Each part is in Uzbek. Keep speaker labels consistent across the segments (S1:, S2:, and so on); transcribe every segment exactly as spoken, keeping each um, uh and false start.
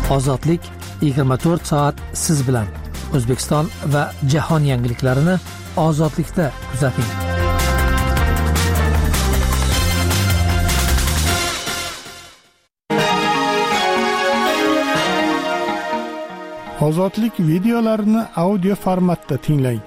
S1: Ozodlik yigirma to'rt soat siz bilan. O'zbekiston va jahon yangiliklarini Ozodlikda kuzating.
S2: Ozodlik videolarini audio formatda tinglang.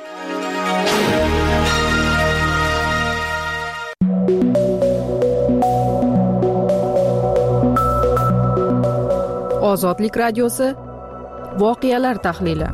S3: Ozodlik radiosi voqealar tahlili.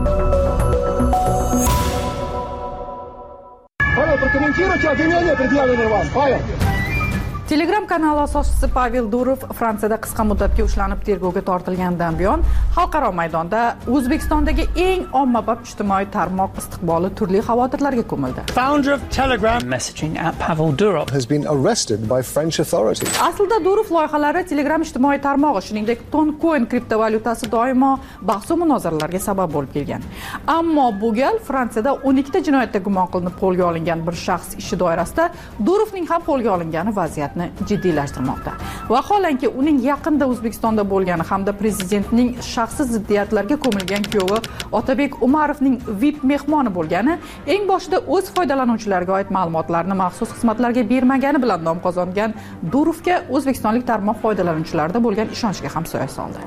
S3: Telegram kanali asoschisi Pavel Durov Fransiyada qisqa muddatga ushlanib tergovga tortilgandan buyon xalqaro maydonda O'zbekistondagi eng ommabop ijtimoiy tarmoq istiqboli turli xavotirlarga ko'mildi.
S4: Founder of Telegram messaging app Pavel Durov
S5: has been arrested by French authorities.
S3: Aslida Durov loyihalari Telegram ijtimoiy tarmog'i, shuningdek Toncoin kriptovalyutasi doimo bahs va munozaralarga sabab bo'lib kelgan. Ammo bu gal Fransiyada o'n ikkita jinoyatda gumon qilinib qo'lga olingan bir shaxs ishi doirasida Durovning ham qo'lga olingani vaziyat jiddiylashtirmoqda. Vaholanki uning yaqinda O'zbekistonda bo'lgani hamda prezidentning shaxsiy ziddiyatlarga ko'milgan kuyovi Otabek Umarovning V I P mehmoni bo'lgani eng boshida o'z foydalanuvchilariga oid ma'lumotlarni maxsus xizmatlarga bermagani bilan nom qozongan Durovga o'zbekistonlik tarmoq foydalanuvchilarida bo'lgan ishonchga ham soya soldi.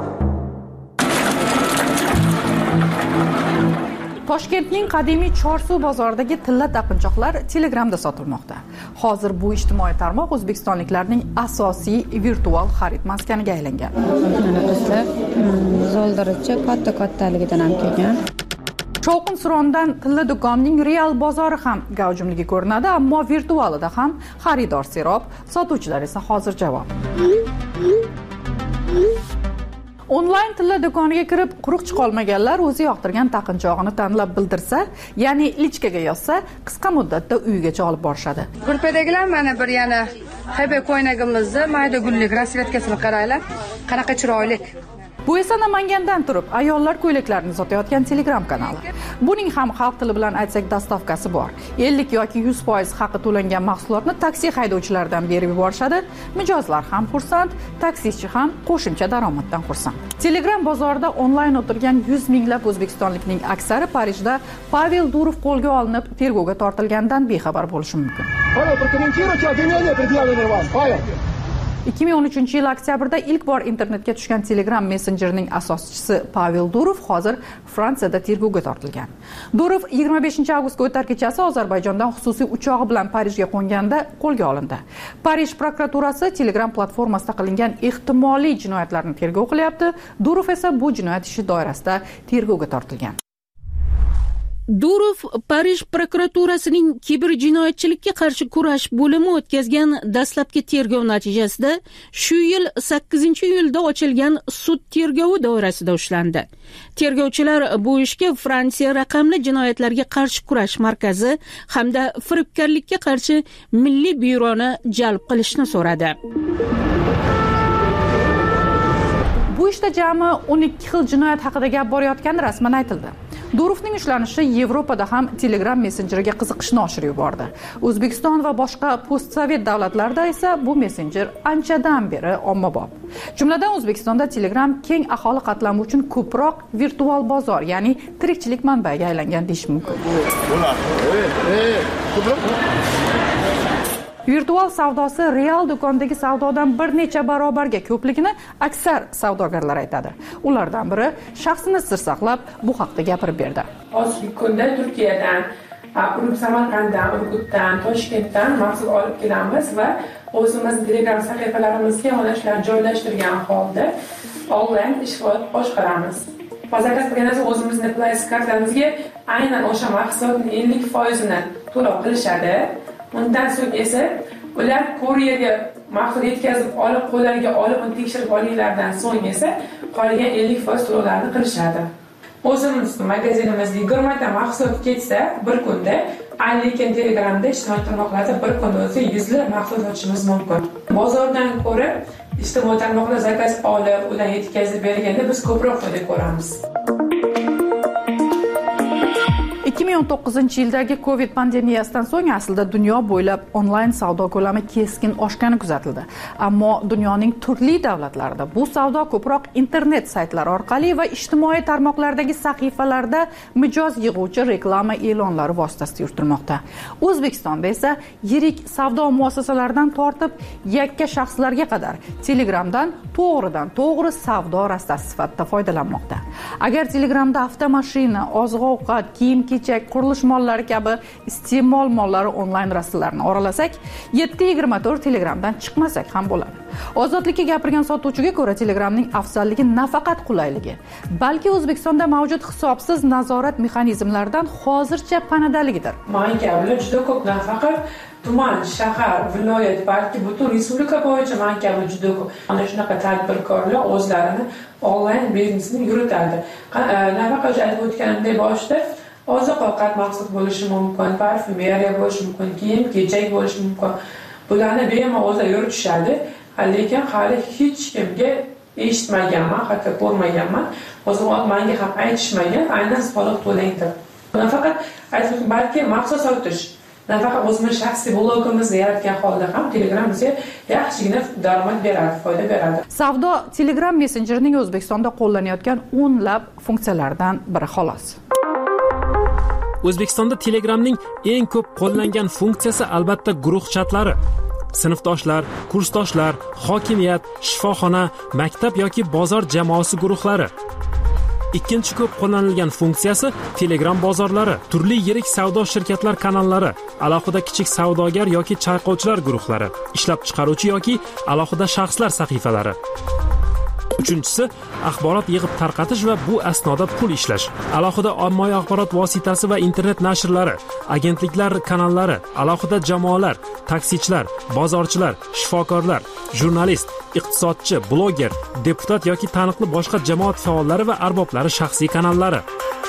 S3: Toshkentning qadimiy Chorsuv bozoridagi tilla taqinchoqlar Telegramda sotilmoqda. Hozir bu ijtimoiy tarmoq o'zbekistonliklarning asosiy virtual xarid maskaniga aylangan.
S6: Bizlar zoldirichi katta-kattaligidan ham kelgan.
S3: Shovqin-surondan tilla do'konning real bozori ham gavjumligi ko'rinadi, ammo virtualida ham xaridor serob, sotuvchilar esa hozir javob. Onlayn tilla do'koniga kirib, quruq chiqolmaganlar o'zi yoqtirgan taqinchog'ini tanlab bildirsa, ya'ni lichkaga yozsa, qisqa muddatda uyigacha olib borishadi.
S7: Ko'rpadagilar mana bir yana hebe ko'ynagimizni mayda gullik rasvetkasini qaranglar. Qanaqa chiroyli.
S3: Bu esa Namangandan turib ayollar ko'ylaklarini sotayotgan Telegram kanali. Buning ham xalq tili bilan aytsak dastavkasi bor. ellik yoki yuz foiz haqi to'langan mahsulotni taksi haydovchilaridan berib yuborishadi. Mijozlar ham xursand, taksichi ham qo'shimcha daromaddan xursand. Telegram bozorida onlayn o'tirgan yuz minglab o'zbekistonlikning aksari Parijda Pavel Durov qo'lga olinib tergovga tortilgandan bexabar bo'lishi mumkin. ikki ming o'n uchinchi yil oktyabrda ilk bor internetga tushgan Telegram messenjerining asoschisi Pavel Durov hozir Fransiyada tergovga tortilgan. Durov yigirma beshinchi avgustga o'tar kechasi Ozarbayjondan xususiy uchog'i bilan Parijga qo'nganda qo'lga olindi. Parij prokuraturasi Telegram platformasida qilingan ehtimoliy jinoyatlarni tergov qilyapti. Durov esa bu jinoyat ishi doirasida tergovga tortilgan.
S8: Durov Parij prokuraturasining kiberjinoyatchilikka qarshi kurash bo'limi o'tkazgan dastlabki tergov natijasida shu yil sakkizinchi iyulda ochilgan sud tergovi doirasida ushlandi. Tergovchilar bu ishga Fransiya raqamli jinoyatlarga qarshi kurash markazi hamda firibgarlikka qarshi milliy byuroni jalb qilishni so'radi.
S3: Bu ishda jami o'n ikki xil jinoyat haqida gap borayotgani rasman aytildi. Durovning ushlanishi Yevropada ham Telegram messenjeriga qiziqishni oshirib yubordi. O'zbekiston va boshqa postsovet davlatlarda esa bu messenjer anchadan beri ommabop. Jumladan O'zbekistonda Telegram keng aholi qatlami uchun ko'proq virtual bozor, ya'ni tirikchilik manbaiga aylangan deyish mumkin. Virtual savdosi real do'kondagi savdodan bir necha barobarga ko'pligini aksar savdogarlar aytadi. Ulardan biri shaxsini sir saqlab bu haqda gapirib berdi.
S9: Hozirgi kunda Turkiyadan, Samarqanddan, Urgutdan, Toshkentdan mahsul olib kelamiz va o'zimizning Telegram sahifalarimizga mana shular joylashtirgan holda onlayn ish boshqaramiz. Bazakaz qilganimizda o'zimizning Playz kartamizga aynan o'sha mahsulotning ellik foizini to'lov qilishadi. Undan so'ng esa ular kurierga mahsul yetkazib olib, qo'llariga olib, uni tekshirib olganlardan so'ng esa qolgan ellik foiz to'lovlarni qilishadi. O'zimiz magazinimizda yigirma ta mahsulot ketsa, bir kunda, lekin Telegramda ijtimoiy tarmoqlarda bir kunda o'zi yuzlab mahsulot sotishimiz mumkin. Bozordan ko'ra ijtimoiy tarmoqlar zakaz olib, ular yetkazib berganda biz ko'proq foyda ko'ramiz.
S3: ikki ming ming o'n to'qqizinchi yildagi Covid pandemiyasidan so'ng aslida dunyo bo'ylab onlayn savdo ko'lami keskin oshgani kuzatildi. Ammo dunyoning turli davlatlarida bu savdo ko'proq internet saytlari orqali va ijtimoiy tarmoqlardagi sahifalarda mijoz yig'uvchi reklama e'lonlari vositasida yuritilmoqda. O'zbekistonda esa yirik savdo muassasalaridan tortib yakka shaxslarga qadar Telegramdan to'g'ridan to'g'ri savdo rastasi sifatida foydalanmoqda. Agar Telegramda avtomashina, oziq-ovqat, kiyim-kechak, qurilish mollari kabi iste'mol mollari onlayn rastalarni oralasak, yetti yigirma to'rt Telegramdan chiqmasak ham bo'ladi. Ozodlikka gapirgan sotuvchiga ko'ra, Telegramning afzalligi nafaqat qulayligi, balki O'zbekistonda mavjud hisobsiz nazorat mexanizmlaridan hozircha panadaligidir.
S9: Menga bilan juda ko'p nafaqat tuman, shahar, viloyat, balki butun respublika bo'yicha menga bilan juda ko'p ana shunaqa tadbirkorlar o'zlarini onlayn biznesini yuritadi. Nafaqat aytib o'tganimdek boshida oziq-ovqat maqsad bo'lishi mumkin, parfumeriya bo'lishi mumkin, kiyim-kechak bo'lishi mumkin. Bularni bemalol o'zlari yuritishadi. Lekin hali hech kimga eshitmaganman, hatto ko'rmaganman. O'zim menga ham aytishmagan, aynan soliq to'lang deb. Nafaqat aytib, balki maxsus sotish, nafaqat o'zimiz shaxsiy blogimizni yaratgan holda ham Telegram bizga yaxshigina daromad beradi, foyda beradi.
S3: Savdo Telegram messenjerining O'zbekistonda qo'llanayotgan o'nlab funksiyalaridan biri xolos.
S10: O'zbekistonda Telegramning eng ko'p qo'llangan funksiyasi albatta guruh chatlari. Sinfdoshlar, kursdoshlar, hokimiyat, shifoxona, maktab yoki bozor jamoasi guruhlari. Ikkinchi ko'p qo'llanilgan funksiyasi Telegram bozorlari, turli yirik savdo shirkatlar kanallari, alohida kichik savdogar yoki chayqovchilar guruhlari, ishlab chiqaruvchi yoki alohida shaxslar sahifalari. Uchinchisi axborot yig'ib tarqatish va bu asnoda pul ishlash. Alohida ommaviy axborot vositasi va internet nashrlari, agentliklar kanallari, alohida jamoalar, taksichilar, bozorchilar, shifokorlar, jurnalist, iqtisodchi, bloger, deputat yoki taniqli boshqa jamoat faollari va arboblari shaxsiy kanallari.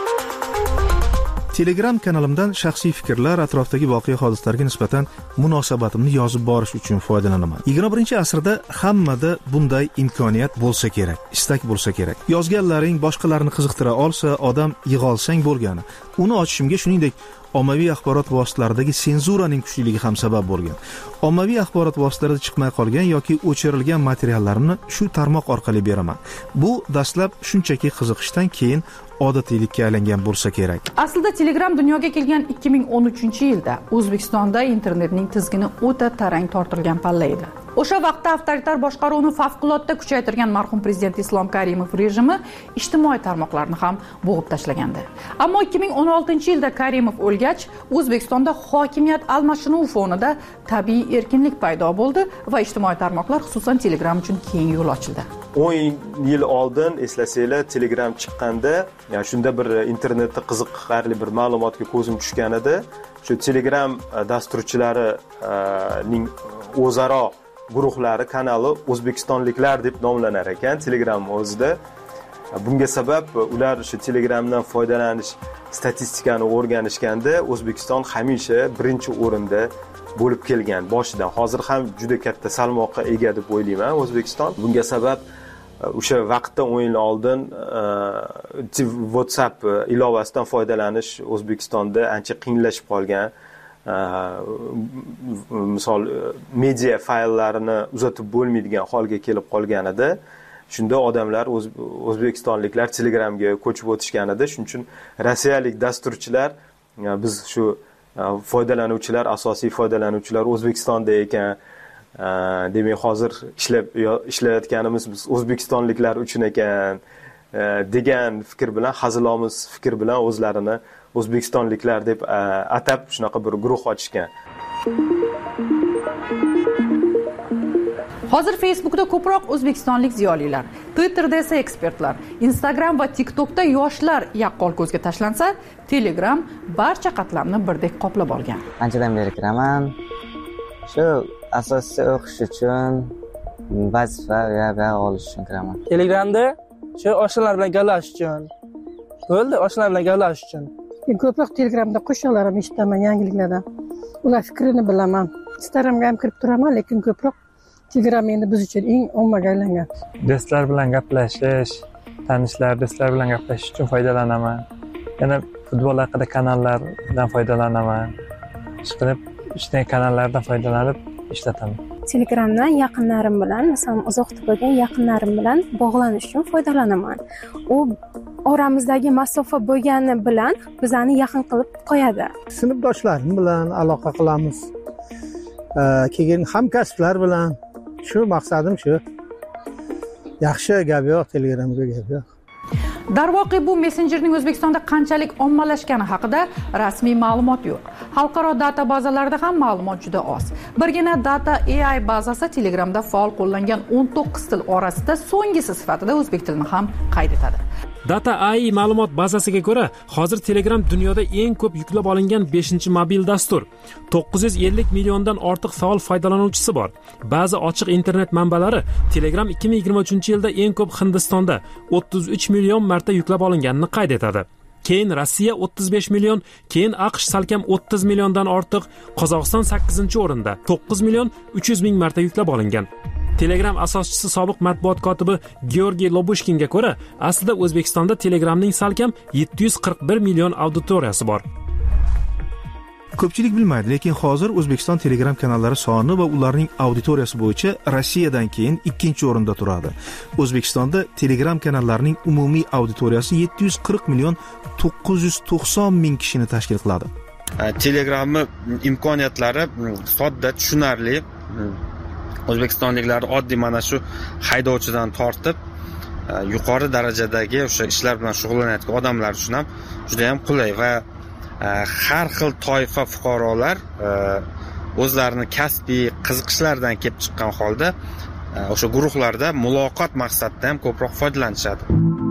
S11: Telegram kanalimdan shaxsiy fikrlar, atrofdagi voqea hodisalarga nisbatan munosabatimni yozib borish uchun foydalanaman. yigirma birinchi asrda hammada bunday imkoniyat bo'lsa kerak, istak bo'lsa kerak. Yozganlaring boshqalarni qiziqtira olsa, odam yig'olsang bo'lgani. Uni ochishimga shuningdek ommaviy axborot vositalaridagi senzuraning kuchliligi ham sabab bo'lgan. Ommaviy axborot vositalarida chiqmay qolgan yoki o'chirilgan materiallarimni shu tarmoq orqali beraman. Bu dastlab shunchaki qiziqishdan keyin odatiylikka aylangan bo'lsa kerak.
S3: Aslida Telegram dunyoga kelgan ikki ming o'n uchinchi yilda O'zbekistonda internetning tizgini o'ta tarang tortilgan palla edi. O'sha vaqtda avtoritar boshqaruvni favqulodda kuchaytirgan marhum prezident Islom Karimov rejimi ijtimoiy tarmoqlarni ham bo'g'ib tashlagandi. Ammo ikki ming o'n oltinchi yilda Karimov o'lgach, O'zbekistonda hokimiyat almashinuvi fonida tabiiy erkinlik paydo bo'ldi va ijtimoiy tarmoqlar, xususan Telegram uchun keng yo'l ochildi.
S12: o'n yil oldin eslasanglar Telegram chiqqanda, ya'ni shunda bir internetda qiziqarli bir ma'lumotga ko'zim tushgan edi. Shu Telegram dasturchilarining o'zaro guruhlari, kanali O'zbekistonliklar deb nomlanar ekan Telegram o'zida. Bunga sabab ular shu Telegramdan foydalanish statistikani o'rganishganda O'zbekiston hamisha birinchi o'rinda bo'lib kelgan boshidan. Hozir ham juda katta salmoqqa ega deb o'ylayman O'zbekiston. Bunga sabab o'sha vaqtda o'n yil oldin WhatsApp ilovasidan foydalanish O'zbekistonda ancha qiyinlashib qolgan. Misol media fayllarini uzatib bo'lmaydigan holga kelib qolgan edi. Shunda odamlar o'zbekistonliklar Telegramga ko'chib o'tishgan edi. Shuning uchun rossiyalik dasturchilar, biz shu foydalanuvchilar, asosiy foydalanuvchilar O'zbekistonda ekan, demak hozir ishlab ishlayotganimiz biz o'zbekistonliklar uchun ekan degan fikr bilan, hazilomuz fikr bilan o'zlarini o'zbekistonliklar deb atab shunaqa bir guruh ochishgan.
S3: Hozir Facebookda ko'proq o'zbekistonlik ziyolilar, Twitterda esa ekspertlar, Instagram va TikTokda yoshlar yaqqol ko'zga tashlansa, Telegram barcha qatlamni birdek qoplab olgan.
S13: Anchadan beri kiraman. Shu asosiy o'qish uchun, vazifa va olish uchun kiraman.
S14: Telegramda shu oshnalar bilan gaplash uchun. Bo'ldi, oshnalar bilan gaplash uchun.
S15: Men ko'proq Telegramda qo'shiqlarimni eshitaman, yangiliklardan. Ular fikrini bilaman. Instagramga ham kirib turaman, lekin ko'proq Telegram endi biz uchun eng ommaga aylangan.
S16: Do'stlar bilan gaplashish, tanishlar, do'stlar bilan gaplashish uchun foydalanaman. Yana futbol haqida kanallardan foydalanaman. Ishqilib ishdan kanallardan foydalanib ishlataman.
S17: Telegramdan yaqinlarim bilan, masalan, uzoqda bo'lgan yaqinlarim bilan bog'lanish uchun foydalanaman. U oramizdagi masofa bo'lgani bilan bizani yaqin qilib qo'yadi.
S18: Sinfdoshlarim bilan aloqa qilamiz. Keyin hamkasblar bilan. Shu maqsadim shu. Yaxshi gap yo'q, Telegramga gap yo'q.
S3: Darvoqe bu messenjerning O'zbekistonda qanchalik ommalashgani haqida rasmiy ma'lumot yo'q. Xalqaro data bazalarida ham ma'lumot juda oz. Birgina Data A I bazasi Telegramda faol qo'llangan o'n to'qqiz til orasida so'nggisi sifatida o'zbek tilini ham qayd etadi.
S10: Data A I ma'lumot bazasiga ko'ra, hozir Telegram dunyoda eng ko'p yuklab olingan beshinchi mobil dastur. to'qqiz yuz ellik milliondan ortiq faol foydalanuvchisi bor. Ba'zi ochiq internet manbalari Telegram ikki ming yigirma uchinchi yilda eng ko'p Hindistonda o'ttiz uch million marta yuklab olinganini qayd etadi. Keyin Rossiya o'ttiz besh million, keyin AQSh salkam o'ttiz milliondan ortiq, Qozog'iston sakkizinchi o'rinda to'qqiz million uch yuz ming marta yuklab olingan. Telegram asoschisi sobiq matbuot kotibi Georgiy Lobushkinga ko'ra, aslida O'zbekistonda Telegramning salkam yetti yuz qirq bir million auditoriyasi bor.
S11: Ko'pchilik bilmaydi, lekin hozir O'zbekiston Telegram kanallari soni va ularning auditoriyasi bo'yicha Rossiyadan keyin ikkinchi o'rinda turadi. O'zbekistonda Telegram kanallarining umumiy auditoriyasi yetti yuz qirq million to'qqiz yuz to'qson ming kishini tashkil qiladi.
S19: Telegramning imkoniyatlari sodda, tushunarli. O'zbekistonliklar oddiy mana shu haydovchidan tortib yuqori darajadagi o'sha ishlar bilan shug'ullanayotgan odamlar uchun ham juda ham qulay va har xil toifa fuqarolar o'zlarini kasbiy qiziqishlaridan kelib chiqqan holda o'sha guruhlarda muloqot maqsadida ham ko'proq foydalanishadi.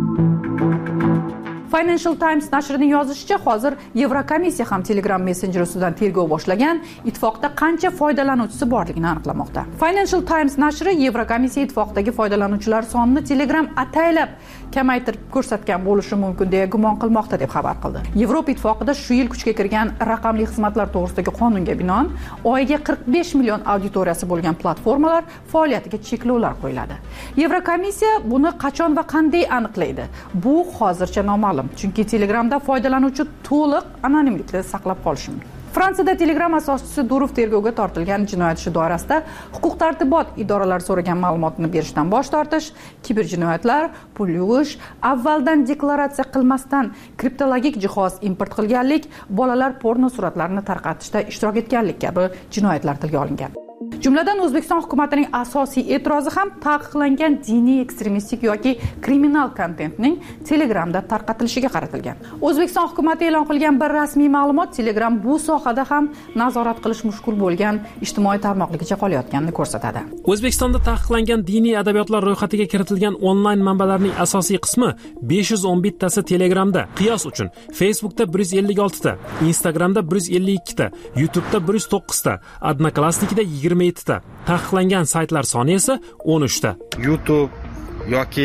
S3: Financial Times nashrining yozishicha, hozir Yevrokomissiya ham Telegram messenjeri ustidan tergov boshlagan, ittifoqda qancha foydalanuvchisi borligini aniqlamoqda. Financial Times nashri Yevrokomissiya ittifoqdagi foydalanuvchilar sonini Telegram ataylab kamaytirib ko'rsatgan bo'lishi mumkin deya gumon qilmoqda deb xabar qildi. Yevropa ittifoqida shu yil kuchga kirgan raqamli xizmatlar to'g'risidagi qonunga binoan oyiga qirq besh million auditoriyasi bo'lgan platformalar faoliyatiga cheklovlar qo'yiladi. Yevrokomissiya buni qachon va qanday aniqlaydi? Bu hozircha noma'lum. Chunki Telegramda foydalanuvchi to'liq anonimlikni saqlab qolishi mumkin. Fransiyada Telegram asoschisi Durov tergovga tortilgan jinoyat ishi doirasida huquq-tartibot idoralari so'ragan ma'lumotni berishdan bosh tortish, kiberjinoyatlar, pul yuvish, avvaldan deklaratsiya qilmasdan kriptologik jihoz import qilganlik, bolalar porno suratlarini tarqatishda ishtirok etganlik kabi jinoyatlar tilga olingan. Jumladan O'zbekiston hukumatining asosiy e'tirozi ham taqiqlangan diniy ekstremistik yoki kriminal kontentning Telegramda tarqatilishiga qaratilgan. O'zbekiston hukumati e'lon qilgan bir rasmiy ma'lumot Telegram bu sohada ham nazorat qilish mushkul bo'lgan ijtimoiy tarmoqligicha qolayotganini ko'rsatadi.
S10: O'zbekistonda taqiqlangan diniy adabiyotlar ro'yxatiga kiritilgan onlayn manbalarning asosiy qismi besh yuz o'n bittasi Telegramda. Qiyos uchun Facebookda bir yuz ellik olti ta, Instagramda bir yuz ellik ikki ta, YouTube'da bir yuz to'qqiz ta, Odnoklassnikida yigirma yetti ta, taqiqlangan saytlar soni esa o'n uch ta.
S19: YouTube yoki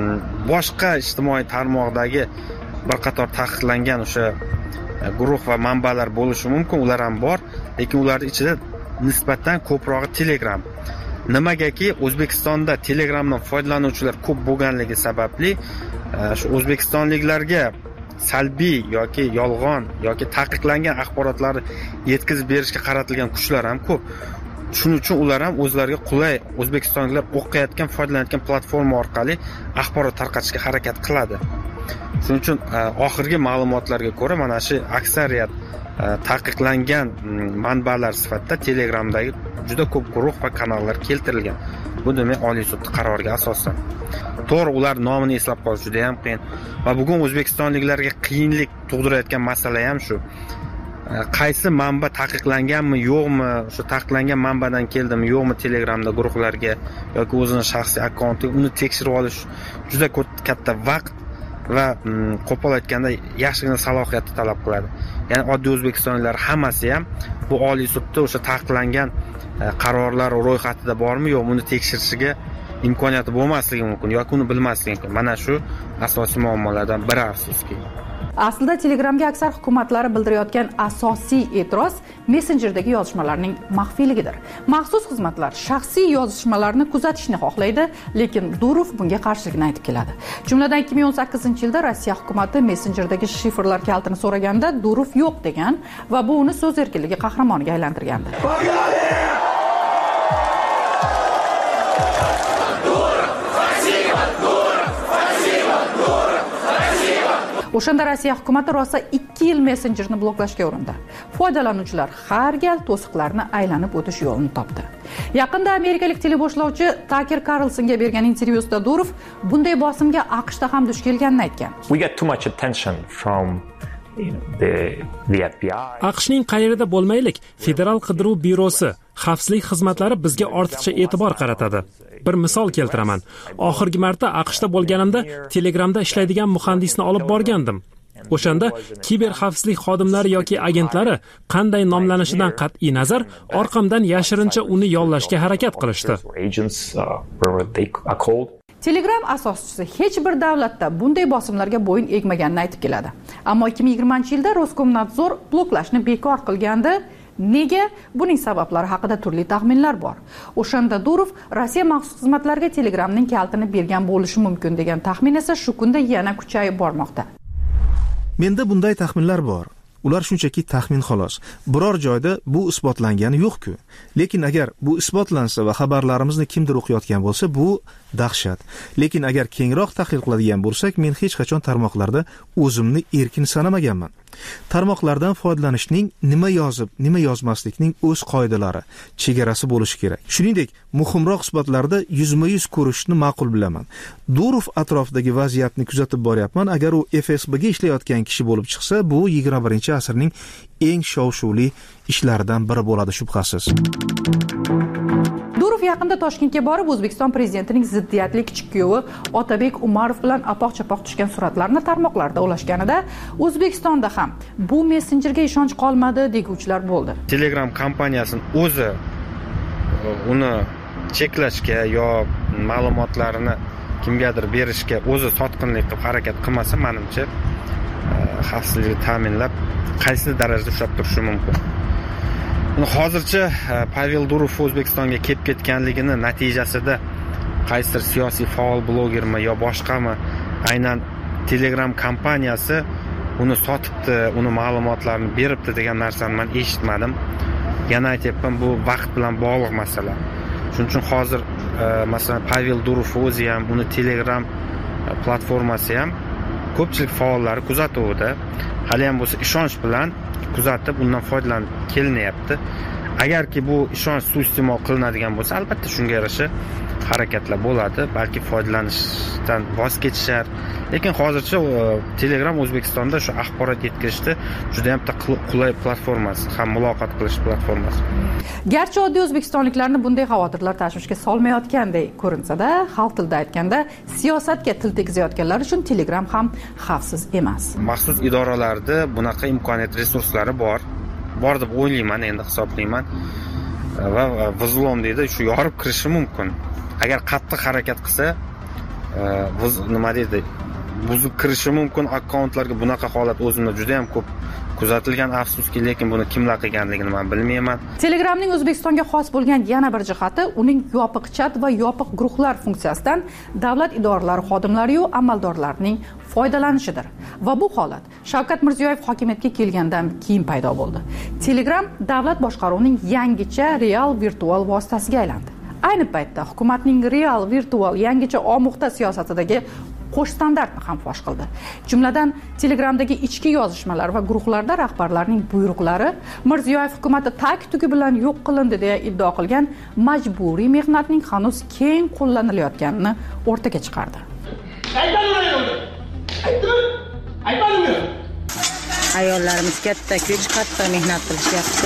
S19: boshqa ijtimoiy tarmoqdagi bir qator taqiqlangan o'sha guruh va manbalar bo'lishi mumkin, ular ham bor, lekin ular ichida nisbatan ko'prog'i Telegram. Nimagaki O'zbekistonda Telegramdan foydalanuvchilar ko'p bo'lganligi sababli shu o'zbekistonliklarga salbiy yoki yolg'on yoki taqiqlangan axborotlarni yetkazib berishga qaratilgan kuchlar ham ko'p. Shuning uchun ular ham o'zlariga qulay o'zbekistonliklar o'qiyotgan, foydalanayotgan platforma orqali axborot tarqatishga harakat qiladi. Shuning uchun oxirgi ma'lumotlarga ko'ra mana shu aksariyat taqiqlangan manbalar sifatida Telegramdagi juda ko'p guruh va kanallar keltirilgan. Bu demak Oliy sud qaroriga asosan. To'g'ri, ular nomini eslab qolish juda ham qiyin va bugun o'zbekistonliklarga qiyinlik tug'dirayotgan masala ham shu. Qaysi manba taqiqlanganmi, yo'qmi, o'sha taqiqlangan manbadan keldimi, yo'qmi Telegramda guruhlarga yoki o'zining shaxsiy akkauntiga uni tekshirib olish juda katta vaqt va qo'pol aytganda yaxshigina salohiyatni talab qiladi. Ya'ni oddiy o'zbekistonliklar hammasi ham bu Oliy sudda o'sha taqiqlangan qarorlar ro'yxatida bormi, yo'qmi uni tekshirishiga imkoniyati bo'lmasligi mumkin yoki uni bilmasligi mumkin. Mana shu asosiy muammolardan biri afsuski.
S3: Aslida Telegramga aksar hukumatlari bildirayotgan asosiy e'tiroz messenjerdagi yozishmalarning maxfiyligidir. Maxsus xizmatlar shaxsiy yozishmalarni kuzatishni xohlaydi, lekin Durov bunga qarshiligini aytib keladi. Jumladan ikki ming o'n sakkizinchi yilda Rossiya hukumatı messenjerdagi shifrlar kalitini so'raganda Durov yo'q degan va bu uni so'z erkinligi qahramoniga aylantirgandi. O'shanda Rossiya hukumatı rosa ikki yil messenjerni bloklashga urindi. Foydalanuvchilar har gal to'siqlarni aylanib o'tish yo'lini topdi. Yaqinda amerikalik teleboshlovchi Tucker Carlsonga bergan intervyusida Durov bunday bosimga AQShda ham duch kelganini aytgan.
S20: We get too much attention from the the F B I.
S10: AQShning qayerida bo'lmaylik, Federal qidiruv byurosi, xavfsizlik xizmatlari bizga ortiqcha e'tibor qaratadi. Bir misol keltiraman. Oxirgi marta AQShda bo'lganimda Telegramda ishlaydigan muhandisni olib borgandim. O'shanda kiber xavfsizlik xodimlari yoki agentlari qanday nomlanishidan qat'iy nazar orqamdan yashirincha uni yollashga harakat qilishdi.
S3: Telegram asoschisi hech bir davlatda bunday bosimlarga bo'yin egmaganini aytib keladi. Ammo ikki ming yigirmanchi yilda Roskomnadzor bloklashni bekor qilgandi. Nega? Buning sabablari haqida turli taxminlar bor. O'shanda Durov Rossiya maxsus xizmatlariga Telegramning kalitini bergan bo'lishi mumkin degan taxmin esa shu kunda yana kuchayib bormoqda.
S11: Menda bunday taxminlar bor. Ular shunchaki taxmin xolos. Biror joyda bu isbotlangani yo'q-ku. Lekin agar bu isbotlansa va xabarlarimizni kimdir o'qiyotgan bo'lsa, bu dahshat. Lekin agar kengroq tahlil qiladigan bo'lsak, men hech qachon tarmoqlarda o'zimni erkin sanamaganman. Tarmoqlardan foydalanishning nima yozib, nima yozmaslikning o'z qoidalari, chegarasi bo'lishi kerak. Shuningdek, muhimroq isbotlarda yuzma-yuz ko'rishni ma'qul bilaman. Durov atrofidagi vaziyatni kuzatib boryapman. Agar u F S B ga ishlayotgan kishi bo'lib chiqsa, bu yigirma birinchi asrning eng shov-shuvli ishlaridan biri bo'ladi shubhasiz.
S3: Durov yaqinda Toshkentga borib, O'zbekiston prezidentining ziddiyatli kichik kuyovi Otabek Umarov bilan apoq-chapoq tushgan suratlarni tarmoqlarda ulashganida, O'zbekistonda ham bu messenjerga ishonch qolmadi deguvchilar bo'ldi.
S19: Telegram kompaniyasining o'zi uni cheklashga yo ma'lumotlarini kimgadir berishga o'zi sotqinlik qilib harakat qilmasa, menimcha xavfsizlikni ta'minlab qaysi darajada ushlab turishi mumkin. Hozircha Pavel Durov O'zbekistonga kelib ketganligini natijasida qaysidir siyosiy faol blogermi yo boshqami aynan Telegram kompaniyasi uni sotibdi, uni ma'lumotlarini beribdi degan narsani men eshitmadim. Yana aytayapman, bu vaqt bilan bog'liq masala. Shuning uchun hozir masalan Pavel Durov o'zi ham, uni Telegram platformasi ham ko'pchilik faollari kuzatuvida, hali ham bo'lsa ishonch bilan kuzatib, undan foydalanib kelinyapti. Agarki bu ishonch suiiste'mol qilinadigan bo'lsa, albatta shunga yarasha harakatlar bo'ladi, balki foydalanishdan voz kechishar. Lekin hozircha Telegram O'zbekistonda shu axborot yetkazishda juda ham qulay platformasi, ham muloqot qilish platformasi.
S3: Garchi oddiy o'zbekistonliklarni bunday xavotirlar tashvishga solmayotgandek ko'rinsa-da, xalq tilida aytganda, siyosatga til tegizayotganlar uchun Telegram ham xavfsiz emas.
S19: Maxsus idoralarda bunaqa imkoniyat, resurslari bor. Bor deb o'ylayman, endi hisoblayman. Va vizlom deydi, shu yorib kirishi mumkin. Agar qattiq harakat qilsa, nima deydi, buzib kirishi mumkin akkauntlarga. Bunaqa holat o'zimda juda ham ko'p kuzatilgan, afsuski, lekin buni kimlar qilganligini men bilmayman.
S3: Telegramning O'zbekistonga xos bo'lgan yana bir jihati uning yopiq chat va yopiq guruhlar funksiyasidan davlat idoralari xodimlari va amaldorlarining foydalanishidir. Va bu holat Shavkat Mirziyoyev hokimiyatga kelgandan keyin paydo bo'ldi. Telegram davlat boshqaruvining yangicha real virtual vositasiga aylandi. Ayni paytda hukumatning real virtual yangicha omuxta siyosatidagi qo'sh standartni ham fosh qildi. Jumladan Telegramdagi ichki yozishmalar va guruhlarda rahbarlarning buyruqlari Mirziyoyev hukumatı tag-tugi bilan yo'q qilindi deya iddao qilgan majburiy mehnatning hanuz keng qo'llanilayotganini o'rtaga chiqardi.
S21: Ayollarimiz katta kuch, katta mehnat qilishyapti.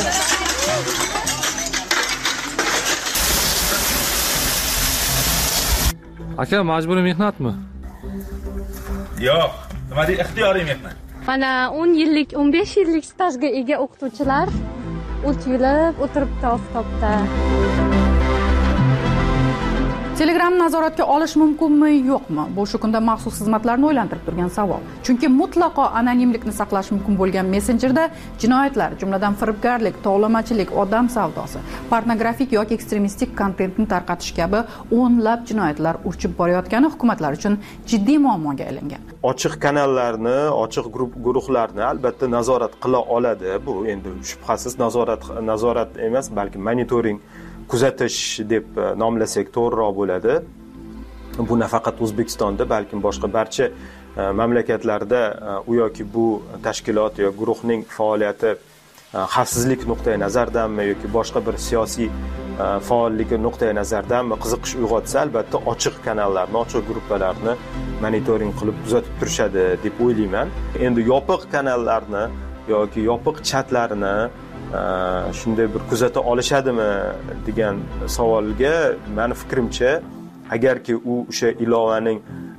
S22: Aka, majburiy mehnatmi?
S23: Yo'q, nima deydi, ixtiyoriy mehnat.
S24: Mana o'n yillik, o'n besh yillik stajga ega o'qituvchilar o't yulib o'tiribdi oftobda.
S3: Telegram nazoratga olish mumkinmi, yo'qmi? Bu shu kunda maxsus xizmatlarni o'ylantirib turgan savol. Chunki mutlaqo anonimlikni saqlash mumkin bo'lgan messenjerda jinoyatlar, jumladan firibgarlik, tovlamachilik, odam savdosi, pornografik yoki ekstremistik kontentni tarqatish kabi o'nlab jinoyatlar urchib borayotgani hukumatlar uchun jiddiy muammoga aylangan.
S12: Ochiq kanallarni, ochiq guruhlarni albatta nazorat qila oladi. Bu endi shubhasiz nazorat nazorat emas, balki monitoring, kuzatish deb nomlasak to'g'riroq bo'ladi. Bu nafaqat O'zbekistonda, balki boshqa barcha mamlakatlarda u yoki bu tashkilot yoki guruhning faoliyati xavfsizlik nuqtai nazaridanmi yoki boshqa bir siyosiy faolligi nuqtai nazaridanmi qiziqish uyg'otsa, albatta ochiq kanallarni, ochiq gruppalarni monitoring qilib kuzatib turishadi deb o'ylayman. Endi yopiq kanallarni yoki yopiq chatlarni shunday bir kuzata olishadimi degan savolga meni fikrimcha, agarki u o'sha ilovaning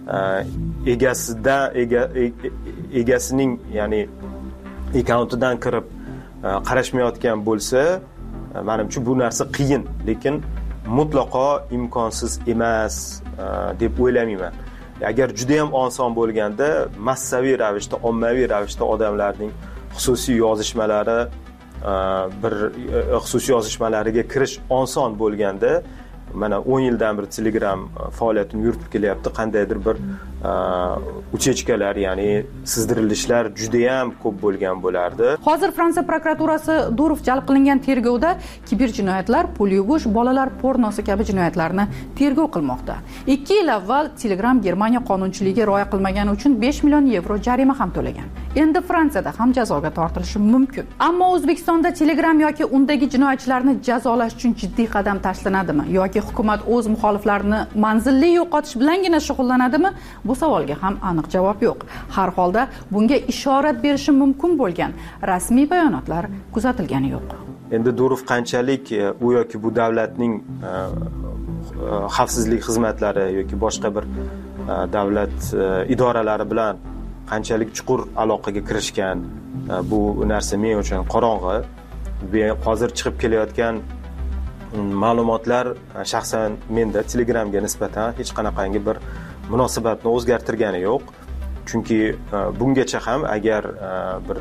S12: egasida egasining ya'ni akkauntidan kirib qarashmayotgan bo'lsa, menimcha bu narsa qiyin, lekin mutlaqo imkonsiz emas deb o'ylamayman. Agar juda ham oson bo'lganda, massaviy ravishda, ommaviy ravishda odamlarning xususiy yozishmalari bir xususiy yozishmalariga kirish oson bo'lganda, mana o'n yildan beri Telegram faoliyatini yuritib kelyapti. Qandaydir bir uchechkalar, ya'ni sizdirilishlar juda ham ko'p bo'lgan bo'lardi.
S3: Hozir Fransiya prokuraturasi Durov jalb qilingan tergovda kiber jinoyatlar, pul yuvish, bolalar pornosi kabi jinoyatlarni tergov qilmoqda. ikki yil avval Telegram Germaniya qonunchiligiga rioya qilmagani uchun besh million yevro jarima ham to'lagan. Endi Fransiyada ham jazoga tortilishi mumkin. Ammo O'zbekistonda Telegram yoki undagi jinoyatchilarni jazolash uchun jiddiy qadam tashlanadimi yoki hukumat o'z muxoliflarini manzilli yo'qotish bilangina shug'ullanadimi? Bu savolga ham aniq javob yo'q. Har holda bunga ishorat berishi mumkin bo'lgan rasmiy bayonotlar kuzatilgani yo'q.
S12: Endi Durov qanchalik u yoki bu davlatning xavfsizlik xizmatlari yoki boshqa bir davlat idoralari bilan qanchalik chuqur aloqaga kirishgan, bu narsa men uchun qorong'i. Hozir chiqib kelayotgan ma'lumotlar shaxsan menda Telegramga nisbatan hech qanaqangi bir munosabatni o'zgartirgani yo'q. Chunki bungacha ham agar bir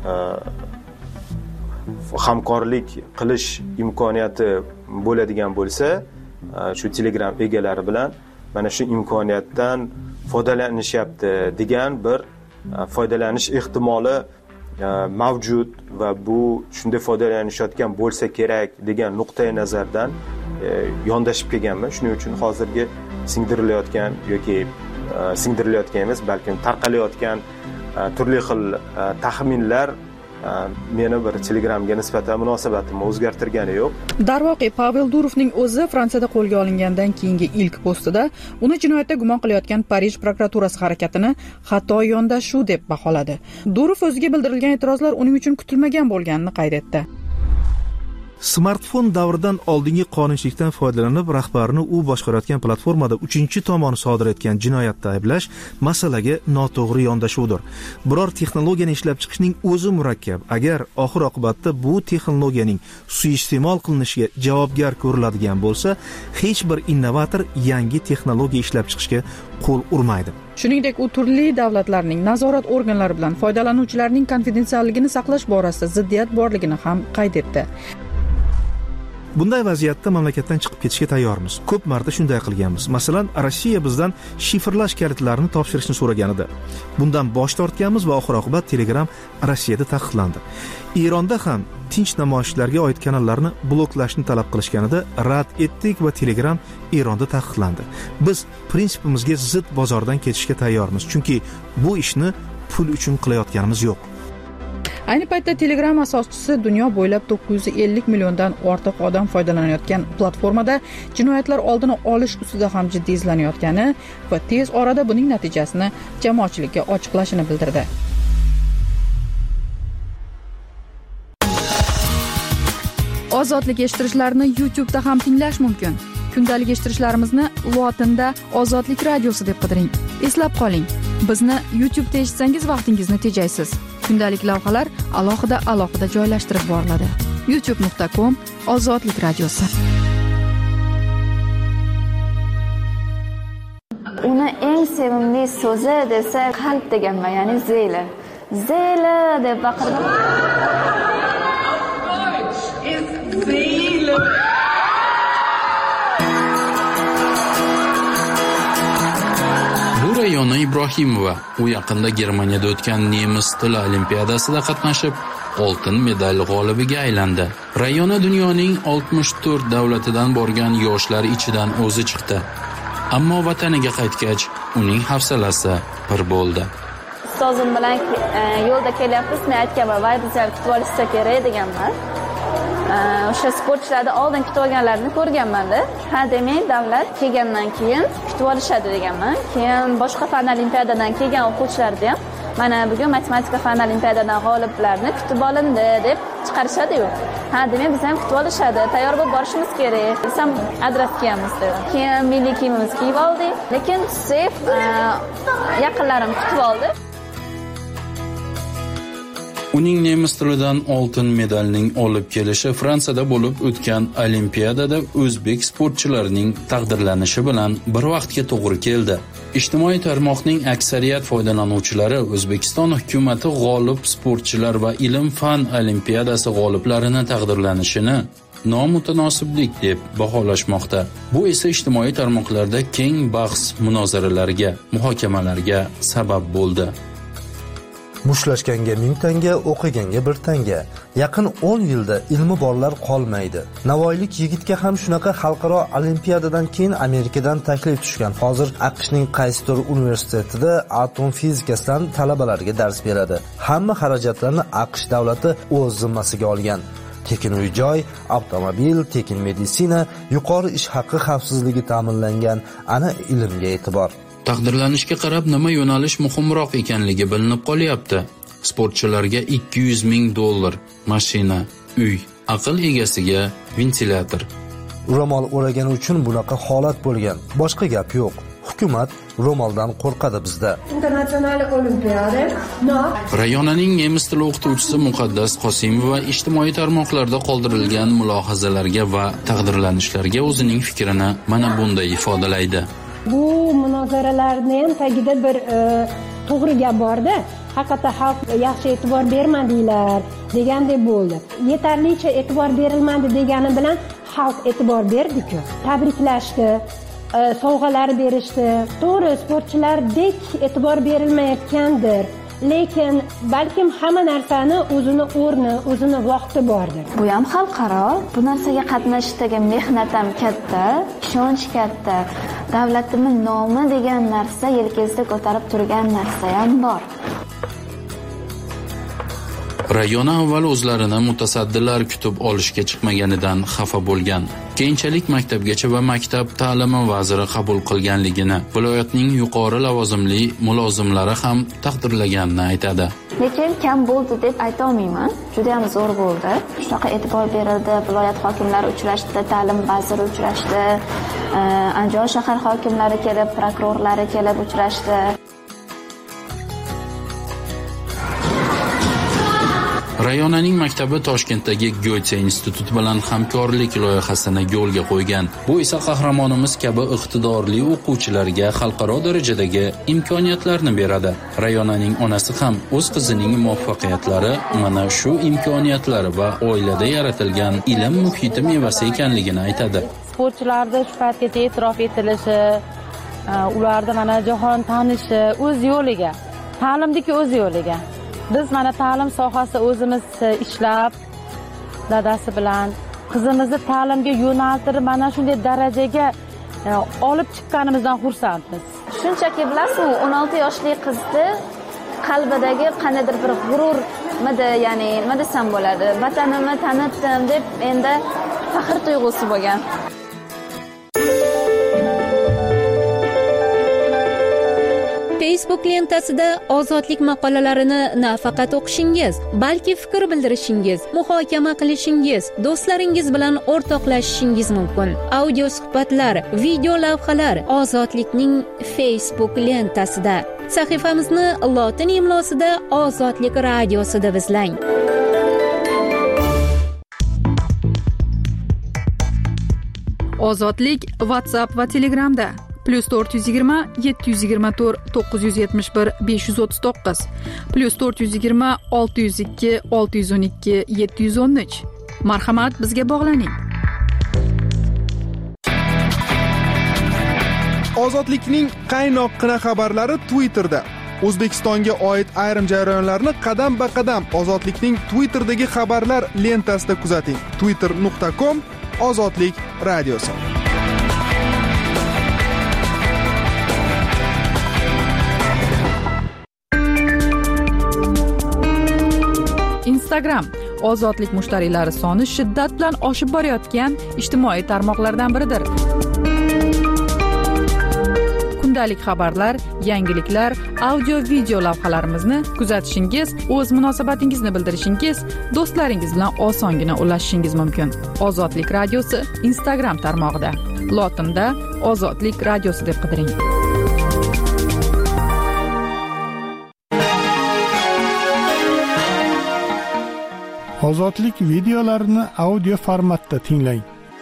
S12: hamkorlik qilish imkoniyati bo'ladigan bo'lsa, shu Telegram egalari bilan mana shu imkoniyatdan foydalanishyapti degan bir foydalanish ehtimoli mavjud va bu shunday foydalanishayotgan bo'lsa kerak degan nuqtai nazardan yondashib kelganman. Shuning uchun hozirgi singdirilayotgan yoki singdirilayotgan emas, balki tarqalayotgan turli xil taxminlar meni bir Telegramga nisbatan munosabatimni o'zgartirgani yo'q.
S3: Darvoqe, Pavel Durovning o'zi Fransiyada qo'lga olingandan keyingi ilk postida uni jinoyatda gumon qilayotgan Parij prokuraturasi harakatini xato yondashuv deb baholadi. Durov o'ziga bildirilgan e'tirozlar uning uchun kutilmagan bo'lganini qayd etdi.
S11: Smartfon davridan oldingi qonunchilikdan foydalanib, rahbarini u boshqarayotgan platformada uchinchi tomon sodir etgan jinoyatda ayblash masalaga noto'g'ri yondashuvdir. Biror texnologiyani ishlab chiqishning o'zi murakkab. Agar oxir oqibatda bu texnologiyaning suiiste'mol qilinishiga javobgar ko'riladigan bo'lsa, hech bir innovator yangi texnologiya ishlab chiqishga qo'l urmaydi.
S3: Shuningdek, u turli davlatlarning nazorat organlari bilan foydalanuvchilarning konfidensialligini saqlash borasida ziddiyat borligini ham qayd etdi.
S11: Bunday vaziyatda mamlakatdan chiqib ketishga tayyormiz. Ko'p marta shunday qilganmiz. Masalan, Rossiya bizdan shifrlash kalitlarini topshirishni so'raganida bundan bosh tortganmiz va oxir-oqibat Telegram Rossiyada taqiqlandi. Eronda ham tinch namoyishlarga oid kanallarni bloklashni talab qilishganida rad etdik va Telegram Eronda taqiqlandi. Biz prinsipimizga zid bozordan ketishga tayyormiz, chunki bu ishni pul uchun qilayotganimiz yo'q.
S3: Ayni paytda Telegram asoschisi dunyo bo'ylab to'qqiz yuz ellik milliondan ortiq odam foydalanayotgan platformada jinoyatlar oldini olish ustida ham jiddiy izlanayotgani va tez orada buning natijasini jamoatchilikka ochiqlashini bildirdi. Ozodlik eshittirishlarni YouTube'da ham tinglash mumkin. Kundalik eshittirishlarimizni lotinda Ozodlik radiosi deb qidiring. Eslab qoling, bizni YouTube'da eshitsangiz vaqtingizni tejaysiz. Kundalik lavhalar alohida alohida joylashtirib boriladi. youtube nuqta com Ozodlik radiosi.
S1: uni eng sevimli so'zi desa qalb deganman, ya'ni zeyli. Zeyli deb baqirdim.
S2: Bu Rayona Ibrohimova, u yaqinda Germaniyada o'tgan nemis tili olimpiadasida qatnashib, oltin medal g'olibiga aylandi. Rayona dunyoning oltmish to'rt davlatidan borgan yoshlar ichidan o'zi chiqdi. Ammo vataniga qaytgach, uning hafsalasi pir bo'ldi.
S1: Ustozim bilan yo'lda kelyapmiz, men aytganman, "Voy, biz ham kutib olishsa kerak" deganman. O'sha sportchilarni oldin kutib olganlarini ko'rganman-da. Ha, demak, davlat kelgandan keyin kutib olishadi deganman. Keyin boshqa fan olimpiadadan kelgan o'quvchilarni ham mana bugun matematika fan olimpiadadan g'oliblarni kutib olindi deb chiqarishadi-yu. Ha, demak, biz ham kutib olishadi. Tayyor bo'lib borishimiz kerak. Biz ham adres kiyamiz dedi. Keyin milliy kiyimimizni kiyib oldik. Lekin sef yaqinlarim kutib oldi.
S2: Uning nemis tilidan oltin medalning olib kelishi Fransiyada bo'lib o'tgan olimpiadada o'zbek sportchilarining taqdirlanishi bilan bir vaqtga to'g'ri keldi. Ijtimoiy tarmoqning aksariyat foydalanuvchilari O'zbekiston hukumatı g'olib sportchilar va ilm-fan olimpiadasi g'oliblarini taqdirlanishini nomutanosiblik deb baholashmoqda. Bu esa ijtimoiy tarmoqlarda keng bahs munozaralarga, muhokamalarga sabab bo'ldi.
S4: Mushlashganga ming tanga, o'qiganga bir tanga. Yaqin o'n yilda ilmi borlar qolmaydi. Navoiylik yigitga ham shunaqa xalqaro olimpiadadan keyin Amerikadan taklif tushgan. Hozir AQShning qaysidir universitetida atom fizikasidan talabalarga dars beradi. Hamma xarajatlarni AQSh davlati o'z zimmasiga olgan. Tekin uy-joy, avtomobil, tekin meditsina, yuqori ish haqqi xavfsizligi ta'minlangan. Ana ilmga e'tibor.
S2: Taqdirlanishga qarab nima yo'nalish muhimroq ekanligi bilinib qolyapti. Sportchilarga ikki yuz ming dollar, mashina, uy, aql egasiga ventilyator.
S4: Ro'mol o'ragani uchun bunaqa holat bo'lgan. Boshqa gap yo'q. Hukumat ro'moldan qo'rqadi bizda.
S5: Internasional olimpiada.
S2: Rayonaning nemis tili o'qituvchisi Muqaddas Qosimova ijtimoiy tarmoqlarda qoldirilgan mulohazalarga va taqdirlanishlarga o'zining fikrini mana bunday ifodalaydi.
S5: Bu munozaralarning ham tagida bir e, to'g'ri gap borda. Haqiqatda xalq yaxshi e'tibor bermadinglar degandek bo'ldi. Yetarlicha e'tibor berilmadi degani bilan xalq e'tibor berdi-ku. Tabriklashdi, e, sovg'alar berishdi. To'g'ri, sportchilardek e'tibor berilmayotgandir. Lekin balkim hamma narsani o'zini o'rni, o'zini vaqti bordir.
S1: Bu ham xalqaro. Bu narsaga qatnashishdagi mehnat ham katta, ishonch katta. Davlatimiz nomi degan narsa yelkasida ko'tarib turgan narsa ham bor.
S2: Rayona avval o'zlarini mutasaddilar kutib olishga chiqmaganidan xafa bo'lgan. Keyinchalik maktabgacha va maktab ta'limi vaziri qabul qilganligini, viloyatning yuqori lavozimli mulozimlari ham taqdirlaganini aytadi.
S1: Lekin kam bo'ldi deb ayta olmayman. Juda ham zo'r bo'ldi. Shunaqa e'tibor berildi, viloyat hokimlari uchrashdi, ta'lim vaziri uchrashdi, Andijon shahar hokimlari kelib, prokurorlari kelib uchrashdi.
S2: Rayonaning maktabi Toshkentdagi Goethe instituti bilan hamkorlik loyihasini yo'lga qo'ygan. Bu esa qahramonimiz kabi iqtidorli o'quvchilarga xalqaro darajadagi imkoniyatlarni beradi. Rayonaning onasi ham o'z qizining muvaffaqiyatlari mana shu imkoniyatlari va oilada yaratilgan ilm muhiti mevasi ekanligini aytadi.
S25: Sportchilarda shu paytgacha e'tirof etilishi, ularda mana jahon tanishi o'z yo'liga, ta'limdagi o'z yo'liga. Biz mana ta'lim sohasida o'zimiz ishlab, dadasi bilan qizimizni ta'limga yo'naltirib, mana shunday darajaga olib chiqqanimizdan xursandmiz.
S1: Shunchaki bilasizmi, o'n olti yoshli qizni qalbidagi qanday bir g'ururmidi, ya'ni nima desam bo'ladi, vatanimni tanitdim deb endi faxr tuyg'usi bo'lgan.
S26: Facebook lentasida ozodlik maqolalarini nafaqat o'qishingiz, balki fikr bildirishingiz, muhokama qilishingiz, do'stlaringiz bilan o'rtoqlashishingiz mumkin. Audio suhbatlar, video lavhalar Ozodlikning Facebook lentasida. Sahifamizni lotin imlosida Ozodlik radiosida izlang.
S3: Ozodlik WhatsApp va Telegramda. plyus to'rt yuz yigirma yetti yuz yigirma to'rt to'qqiz yuz yetmish bir besh yuz o'ttiz to'qqiz plyus to'rt yuz yigirma olti yuz ikki olti yuz o'n ikki yetti yuz o'n uch. Marhamat, bizga bog'laning.
S6: Ozodlikning qaynoqqina xabarlari Twitterda. O'zbekistonga oid ayrim jarayonlarni qadam-ba-qadam Ozodlikning Twitterdagi xabarlar lentasida kuzating. twitter nuqta com Ozodlik radiosi.
S3: Instagram ozodlik mushtariylari soni shiddat bilan oshib borayotgan ijtimoiy tarmoqlardan biridir. Kundalik xabarlar, yangiliklar, audio video lavhalarimizni kuzatishingiz, o'z munosabatingizni bildirishingiz, do'stlaringiz bilan osongina ulashishingiz mumkin. Ozodlik radiosi Instagram tarmog'ida. Lotinda Ozodlik radiosi deb qidiring.
S7: Ozodlik videolarini audio formatda tinglang.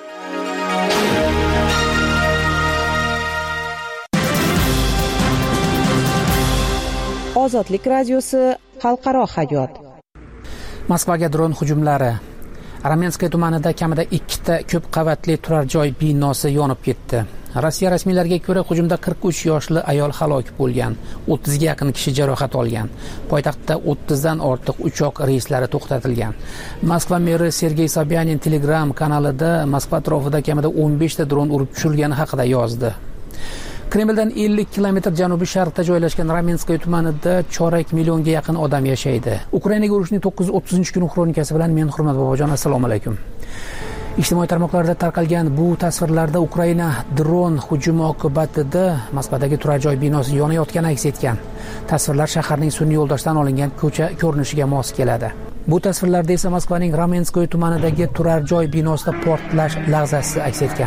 S8: Ozodlik radiosi xalqaro hayot.
S9: Moskvaga dron hujumlari. Ramenskoye tumanida kamida ikkita ko'p qavatli turar joy binosi yonib ketdi. Rossiya rasmiylariga ko'ra hujumda qirq uch yoshli ayol halok bo'lgan, o'ttizga yaqin kishi jarohat olgan. Poytaxtda o'ttizdan ortiq uchoq reyslari to'xtatilgan. Moskva meri Sergey Sobyanin Telegram kanalida Moskva atrofida kamida o'n besh ta dron urib tushirilgani haqida yozdi. Kremldan ellik kilometr janubiy sharqda joylashgan Ramenskoye tumanida chorak millionga yaqin odam yashaydi. Ukrainaga urushning to'qqiz yuz o'ttizinchi kuni xronikasi bilan men Hurmat Bobojon, assalomu alaykum. Ijtimoiy tarmoqlarda tarqalgan bu tasvirlarda Ukraina dron hujumi oqibatida Moskvadagi turar joy binosi yonayotgani aks etgan. Tasvirlar shaharning sun'iy yo'ldoshdan olingan ko'cha ko'rinishiga mos keladi. Bu tasvirlarda esa Moskvaning Ramenskoye tumanidagi turar joy binosida portlash lahzasi aks etgan.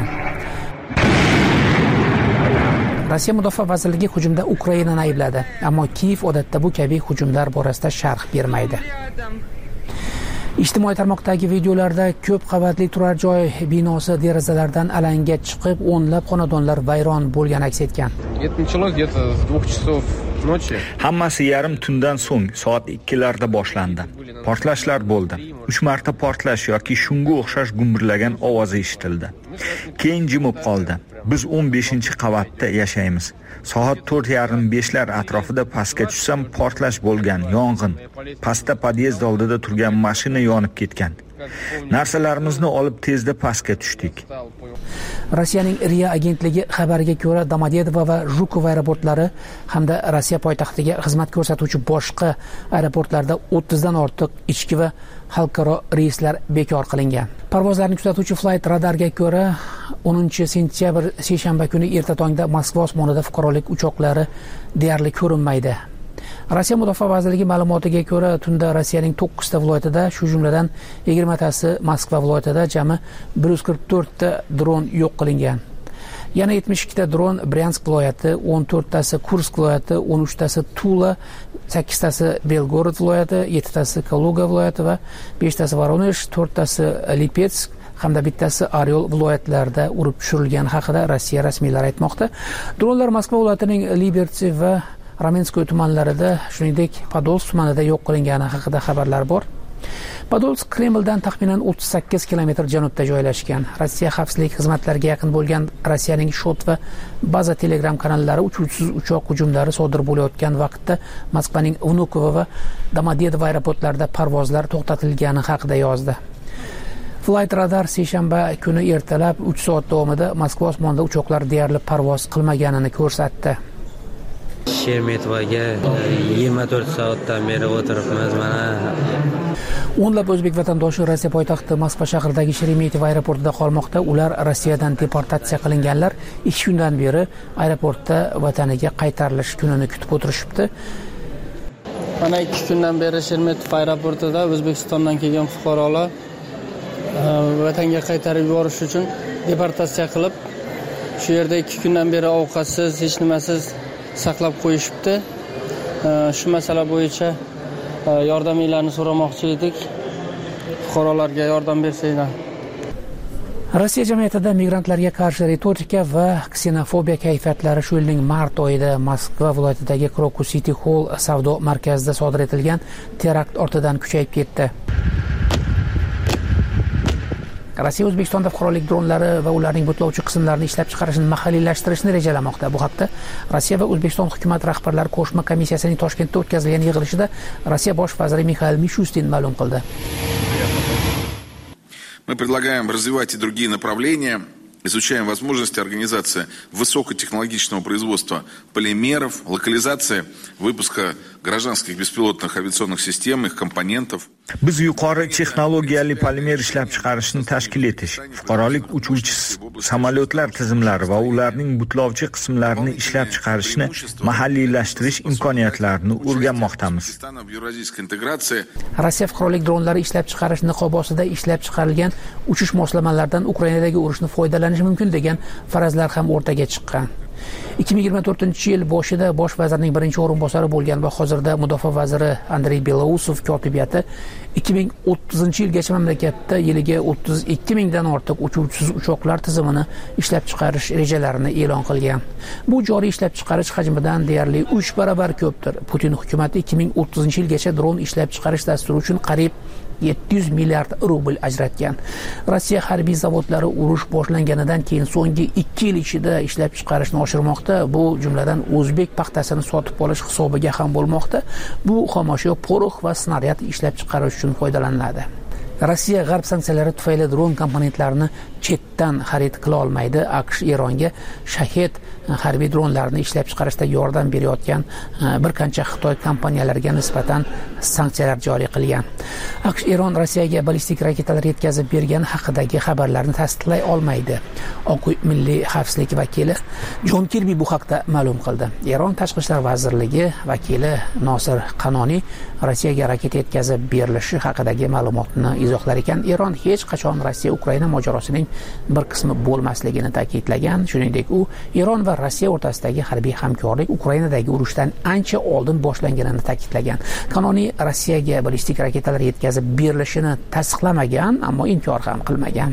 S9: Rossiya mudofaa vazirligi hujumda Ukrainani aybladi, ammo Kiyev odatda bu kabi hujumlar borasida sharh bermaydi. Ijtimoiy tarmoqdagi videolarda ko'p qavatli turar joy binosi derazalardan alanga chiqib, o'nlab xonadonlar vayron bo'lgani aks etgan.
S13: Hammasi yarim tundan so'ng soat ikkilarda boshlandi. Portlashlar bo'ldi. uch marta portlash yoki shunga o'xshash gumburlagan ovoz eshitildi. Keyin jimib qoldi. Biz o'n beshinchi qavatda yashaymiz. Soat to'rt yarim beshlar atrofida pastga tushsam portlash bo'lgan, yong'in. Pastda podyezd oldida turgan mashina yonib ketgan. Narsalarimizni olib tezda pastga tushdik.
S9: Rossiyaning RIA agentligi xabariga ko'ra, Domodedovo va Jukov aeroportlari hamda Rossiya poytaxtiga xizmat ko'rsatuvchi boshqa aeroportlarda o'ttizdan ortiq ichki va xalqaro reyslar bekor qilingan. Parvozlarni kuzatuvchi Flight Radarga ko'ra, o'ninchi sentyabr seshanba kuni erta tongda Moskva osmonida fuqarolik uchoqlari deyarli ko'rinmaydi. Rossiya mudofaa vazirligi ma'lumotiga ko'ra, tunda Rossiyaning to'qqizta viloyatida, shu jumladan yigirmatasi Moskva viloyatida jami bir yuz qirq to'rt ta dron yo'q qilingan. Yana yetmish ikkita dron Bryansk viloyati, o'n to'rttasi Kursk viloyati, o'n uchtasi Tula, sakkiztasi Belgorod viloyati, yettitasi Kaluga viloyati va beshtasi Voronezh, to'rttasi Lipetsk hamda bittasi Oryol viloyatlarida urib tushirilgani haqida Rossiya rasmiylari aytmoqda. Dronlar Moskva viloyatining Liberty va Ramenskoye tumanlarida, shuningdek Podolsk tumanida yo'q qilingani haqida xabarlar bor. Podolsk Kremldan taxminan o'ttiz sakkiz kilometr janubda joylashgan. Rossiya xavfsizlik xizmatlariga yaqin bo'lgan Rossiyaning Shot va Baza Telegram kanallari uchuvchisiz uchoq hujumlari sodir bo'layotgan vaqtda Moskvaning Vnukovo va Domodedovo aeroportlarida parvozlar to'xtatilgani haqida yozdi. Flight Radar seshanba kuni ertalab uch soat davomida Moskva osmonida uchoqlar deyarli parvoz qilmaganini ko'rsatdi.
S14: Sheremetyevoga yigirma to'rt soatdan beri o'tiribmiz mana.
S9: O'nlab o'zbek vatandoshi Rossiya poytaxti Moskva shahridagi Sheremetyevo aeroportida qolmoqda. Ular Rossiyadan deportatsiya qilinganlar ikki kundan beri aeroportda vataniga qaytarilish kunini kutib o'tirishibdi.
S27: Mana ikki kundan beri Sheremetyevo aeroportida O'zbekistondan kelgan fuqarolar vatanga qaytarib yuborish uchun deportatsiya qilib, shu yerda ikki kundan beri ovqatsiz, hech nimasiz saqlab qo'yishibdi. Shu masala bo'yicha yordaminglarni so'ramoqchi edik. Fuqarolarga yordam bersanglar.
S9: Rossiya jamiyatida migrantlarga qarshi retorika va ksenofobiya kayfiyatlari shu yilning mart oyida Moskva viloyatidagi Crocus City Hall savdo markazida sodir etilgan terakt ortidan kuchayib ketdi. Rossiya O'zbekistonda fuqarolik dronlari va ularning butlovchi qismlarini ishlab chiqarishni mahalliylashtirishni rejalamoqda. Bu haqda Rossiya va O'zbekiston hukumat rahbarlari qo'shma komissiyasining Toshkentda o'tkazilgan yig'ilishida Rossiya bosh vaziri Mixail Mishustin ma'lum qildi.
S10: Мы предлагаем развивать и другие направления, изучаем возможности организации высокотехнологичного производства полимеров, локализации выпуска гражданских беспилотных авиационных систем, их компонентов.
S13: Biz yuqori texnologiyali polimer ishlab chiqarishni tashkil etish, fuqarolik uchuvchi samolyotlar tizimlari va ularning butlovchi qismlarini ishlab chiqarishni mahalliylashtirish imkoniyatlarini o'rganmoqdamiz.
S9: Rossiya fuqarolik dronlari ishlab chiqarish niqobosida ishlab chiqarilgan uchish moslamalaridan Ukrainadagi urushni foydalanish mumkin degan farazlar ham o'rtaga chiqqan. ikki ming yigirma to'rtinchi yil boshida bosh vazirning birinchi o'rinbosari bo'lgan va hozirda mudofaa vaziri Andrey Belousov kotibiyati ikki ming o'ttizinchi yilgacha mamlakatda yiliga o'ttiz ikki mingdan ortiq uchuvchisiz uchoqlar tizimini ishlab chiqarish rejalarini e'lon qilgan. Bu joriy ishlab chiqarish hajmidan deyarli uch barobar ko'pdir. Putin hukumati ikki ming o'ttizinchi yilgacha dron ishlab chiqarish dasturi uchun qariyb yetti yuz milliard rubl ajratgan. Rossiya harbiy zavodlari urush boshlanganidan keyin so'nggi ikki yil ichida ishlab chiqarishni oshirmoqda. Bu jumladan o'zbek paxtasini sotib olish hisobiga ham bo'lmoqda. Bu xomashyo, porox va snaryad ishlab chiqarish uchun foydalaniladi. Rossiya g'arb sanksiyalari tufayli dron komponentlarini chetdan xarid qila olmaydi. AQSh Eronga Shahed harbiy dronlarini ishlab chiqarishda yordam berayotgan bir qancha Xitoy kompaniyalariga nisbatan sanksiyalar joriy qilgan. AQSh Eron Rossiyaga ballistik raketalar yetkazib bergani haqidagi xabarlarni tasdiqlay olmaydi. Oq uy milliy xavfsizlik vakili Jon Kirbi bu haqda ma'lum qildi. Eron tashqi ishlar vazirligi vakili Nosir Qanoniy Rossiyaga raketa yetkazib berilishi haqidagi ma'lumotni izohlar ekan. Eron hech qachon Rossiya Ukraina mojarosining bir qismi bo'lmasligini ta'kidlagan. Shuningdek, u Eron va Rossiya o'rtasidagi harbiy hamkorlik Ukrainadagi urushdan ancha oldin boshlanganini ta'kidlagan. Qanoniy Rossiyaga ballistik raketalar yetkazib berilishini tasdiqlamagan, ammo inkor ham qilmagan.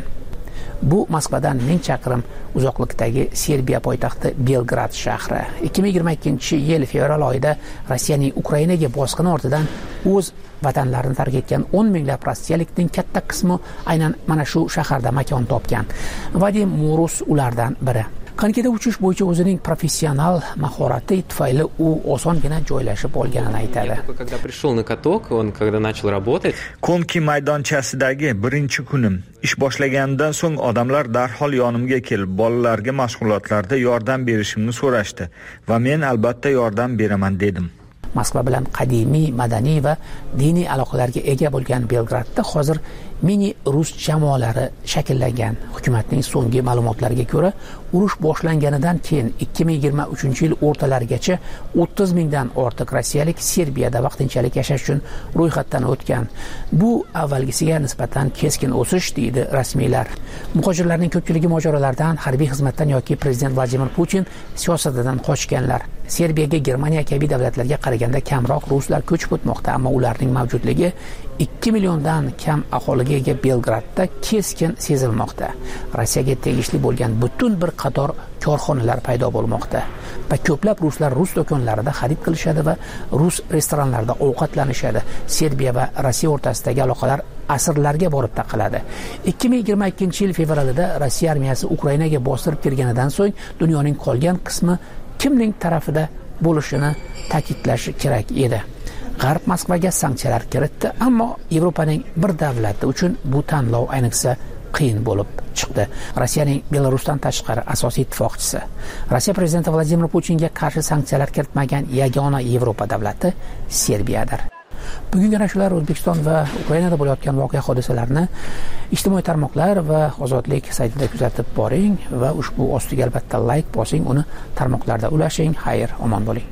S9: Bu Moskvadan ming chaqirim uzoqlikdagi Serbiya poytaxti Belgrad shahri. ikki ming yigirma ikkinchi yil fevral oyida Rossiyaning Ukrainaga bosqini ortidan o'z vatanlarini tark etgan o'n minglab rossiyalikning katta qismi aynan mana shu shaharda makon topgan. Vadim Murus ulardan biri. Qankida uchish bo'yicha o'zining professional mahorati tufayli u osongina joylashib olganini aytadi.
S14: Когда пришел на каток, он когда начал работать,
S13: Konki maydonchasidagi birinchi kunim ish boshlaganidan so'ng odamlar darhol yonimga kelib, bolalarga mashg'ulotlarda yordam berishimni so'rashdi va men albatta yordam beraman dedim.
S9: Moskva bilan qadimiy, madaniy va diniy aloqalarga ega bo'lgan Belgradda hozir mini rus jamoalari shakllangan. Hukumatning so'nggi ma'lumotlariga ko'ra, urush boshlanganidan keyin ikki ming yigirma uchinchi yil o'rtalarigacha o'ttiz mingdan ortiq rossiyalik Serbiyada vaqtinchalik yashash uchun ro'yxatdan o'tgan. Bu avvalgisiga nisbatan keskin o'sish deydi rasmiylar. Muhojirlarning ko'pchiligi mojarolardan, harbiy xizmatdan yoki prezident Vladimir Putin siyosatidan qochganlar. Serbiyaga Germaniya kabi davlatlarga qaraganda kamroq ruslar ko'chib o'tmoqda, ammo ularning mavjudligi ikki milliondan kam aholiga ega Belgradda keskin sezilmoqda. Rossiyaga tegishli bo'lgan butun bir qator korxonalar paydo bo'lmoqda va ko'plab ruslar rus do'konlarida xarid qilishadi va rus restoranlarida ovqatlanishadi. Serbiya va Rossiya o'rtasidagi aloqalar asrlarga borib taqaladi. ikki ming yigirma ikkinchi yil fevralida Rossiya armiyasi Ukrainaga bostirib kirganidan so'ng dunyoning qolgan qismi kimning tarafida bo'lishini ta'kidlash kerak edi. G'arb Moskvaga sanksiyalar kiritdi, ammo Yevropaning bir davlati uchun bu tanlov ayniqsa qiyin bo'lib chiqdi. Rossiyaning Belarusdan tashqari asosiy ittifoqchisi, Rossiya prezidenti Vladimir Putinga qarshi sanksiyalar kiritmagan yagona Yevropa davlati Serbiyadir. Bugungi narsalar O'zbekiston va Ukrainada bo'layotgan voqea hodisalarni ijtimoiy tarmoqlar va Ozodlik saytida kuzatib boring va ushbu ostiga albatta like bosing, uni tarmoqlarda ulashing. Xayr, omon bo'ling.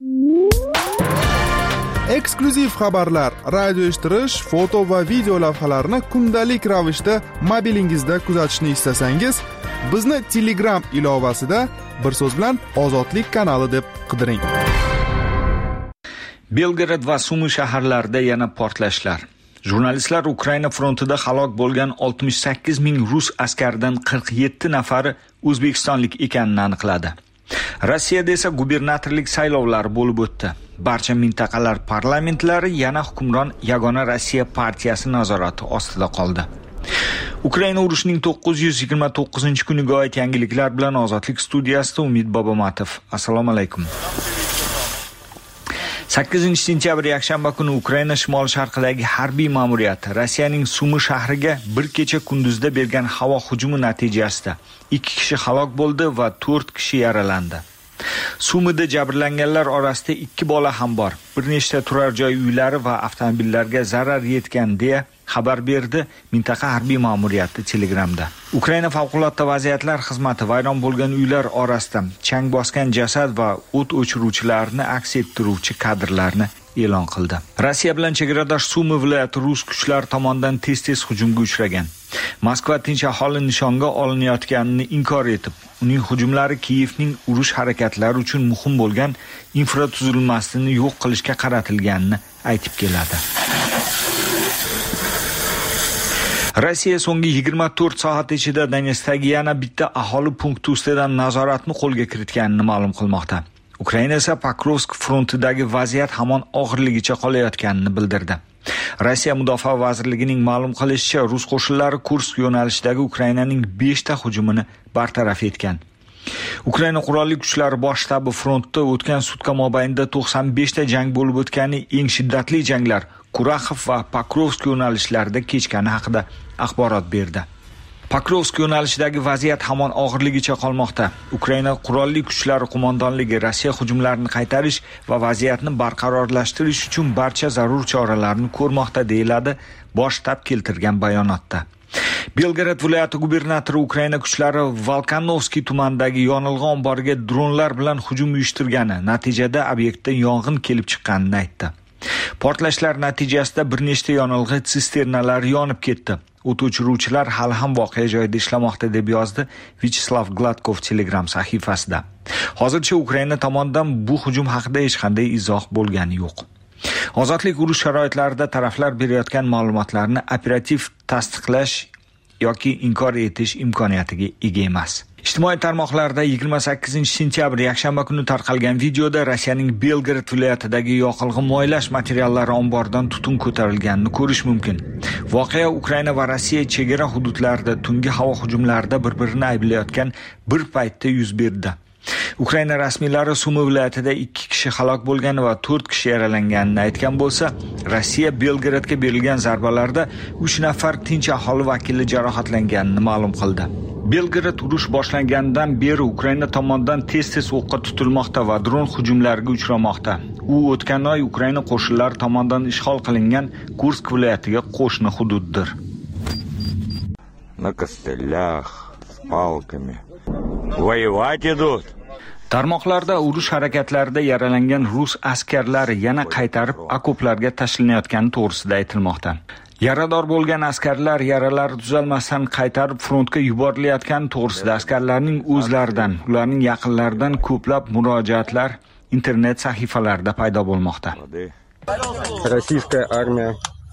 S6: Eksklyuziv xabarlar, radio eshittirish, foto va video lavhalarni kundalik ravishda mobilingizda kuzatishni istasangiz, bizni Telegram ilovasida bir so'z bilan Ozodlik kanali deb qidiring.
S13: Belgrad va Sumi shaharlarida yana portlashlar. Jurnalistlar Ukraina frontida halok bo'lgan oltmish sakkiz ming rus askaridan qirq yetti nafari o'zbekistonlik ekanini aniqladi. Rossiyada esa gubernatorlik saylovlari bo'lib o'tdi. Barcha mintaqalar parlamentlari yana hukmron Yagona Rossiya partiyasi nazorati ostida qoldi. Ukraina urushining to'qqiz yuz yigirma to'qqizinchi kuniga oid yangiliklar bilan Ozodlik studiyasida Umid Bobomatov. Assalomu alaykum. sakkizinchi sentyabr yakshanba kuni Ukraina shimol-sharqidagi harbiy ma'muriyat Rossiyaning Sumi shahriga bir kecha kunduzda bergan havo hujumi natijasida ikki kishi halok bo'ldi va to'rt kishi yaralandi. Sumida jabrlanganlar orasida ikki bola ham bor. Bir nechta turar joy uylari va avtomobillarga zarar yetgan deya xabar berdi mintaqa harbiy ma'muriyati Telegramda. Ukraina favqulodda vaziyatlar xizmati vayron bo'lgan uylar orasida chang bosgan jasad va o't o'chiruvchilarni aks ettiruvchi kadrlarni e'lon qildi. Rossiya bilan chegaradosh Sumi viloyati rus kuchlari tomonidan tez-tez hujumga uchragan. Moskva tinch aholi nishonga olinayotganini inkor etib, uning hujumlari Kiyevning urush harakatlari uchun muhim bo'lgan infratuzilmasini yo'q qilishga qaratilganini aytib keladi. Rossiya so'nggi yigirma to'rt soat ichida Donetskdagi yana bitta aholi punkti ustidan nazoratni qo'lga kiritganini ma'lum qilmoqda. Ukraina esa Pokrovsk frontidagi vaziyat hamon og'irligicha qolayotganini bildirdi. Rossiya Mudofaa vazirligining ma'lum qilishicha, rus qo'shinlari Kursk yo'nalishidagi Ukrainaning besh ta hujumini bartaraf etgan. Ukraina qurolli kuchlari bosh shtabi frontda o'tgan sutka mobaynida to'qson besh ta jang bo'lib o'tgani, eng shiddatli janglar Kuraxov va Pokrovsk yo'nalishlarida kechgani haqida axborot berdi. Pokrovsk yo'nalishidagi vaziyat hamon og'irligicha qolmoqda. Ukraina qurolli kuchlari qo'mondonligi Rossiya hujumlarini qaytarish va vaziyatni barqarorlashtirish uchun barcha zarur choralarni ko'rmoqda, deyiladi bosh shtab keltirgan bayonotda. Belgrad viloyati gubernatori Ukraina kuchlari Volkanovskiy tumanidagi yonilg'i omboriga dronlar bilan hujum uyushtirgani, natijada obyektda yong'in kelib chiqqanini aytdi. Portlashlar natijasida bir nechta yonilg'i sisternalari yonib ketdi. O't o'chiruvchilar hali ham voqea joyida ishlamoqda, deb yozdi Vyacheslav Gladkov Telegram sahifasida. Hozircha Ukraina tomonidan bu hujum haqida hech qanday izoh bo'lgani yo'q. Ozodlik urush sharoitlarida taraflar berayotgan ma'lumotlarni operativ tasdiqlash yoki inkor etish imkoniyatiga ega emas. Ijtimoiy tarmoqlarda yigirma sakkizinchi sentyabr yakshanba kuni tarqalgan videoda Rossiyaning Belgrad viloyatidagi yoqilg'i moylash materiallari omboridan tutun ko'tarilganini ko'rish mumkin. Voqea Ukraina va Rossiya chegara hududlarida tungi havo hujumlarida bir-birini ayblayotgan bir paytda yuz berdi. Ukraina rasmiylari Sumi viloyatida ikki kishi halok bo'lgani va to'rt kishi yaralanganini aytgan bo'lsa, Rossiya Belgradga berilgan zarbalarda uch nafar tinch aholi vakili jarohatlanganini ma'lum qildi. Belgrad urush boshlangandan beri Ukraina tomonidan tez-tez o'qqa tutilmoqda va dron hujumlariga uchramoqda. U o'tgan oy Ukraina qo'shinlari tomonidan ishg'ol qilingan Kursk viloyatiga qo'shni hududdir.
S15: На костылях, с палками. Воевать идут.
S13: Tarmoqlarda urush harakatlarida yaralangan rus askarlari yana qaytarib okoplarga tashlanayotgani to'g'risida aytilmoqda. Yarador bo'lgan askarlar yaralari tuzalmasdan qaytarib frontga yuborilayotgani to'g'risida askarlarning o'zlaridan, ularning yaqinlaridan ko'plab murojaatlar internet sahifalarida paydo bo'lmoqda.
S15: Российская армия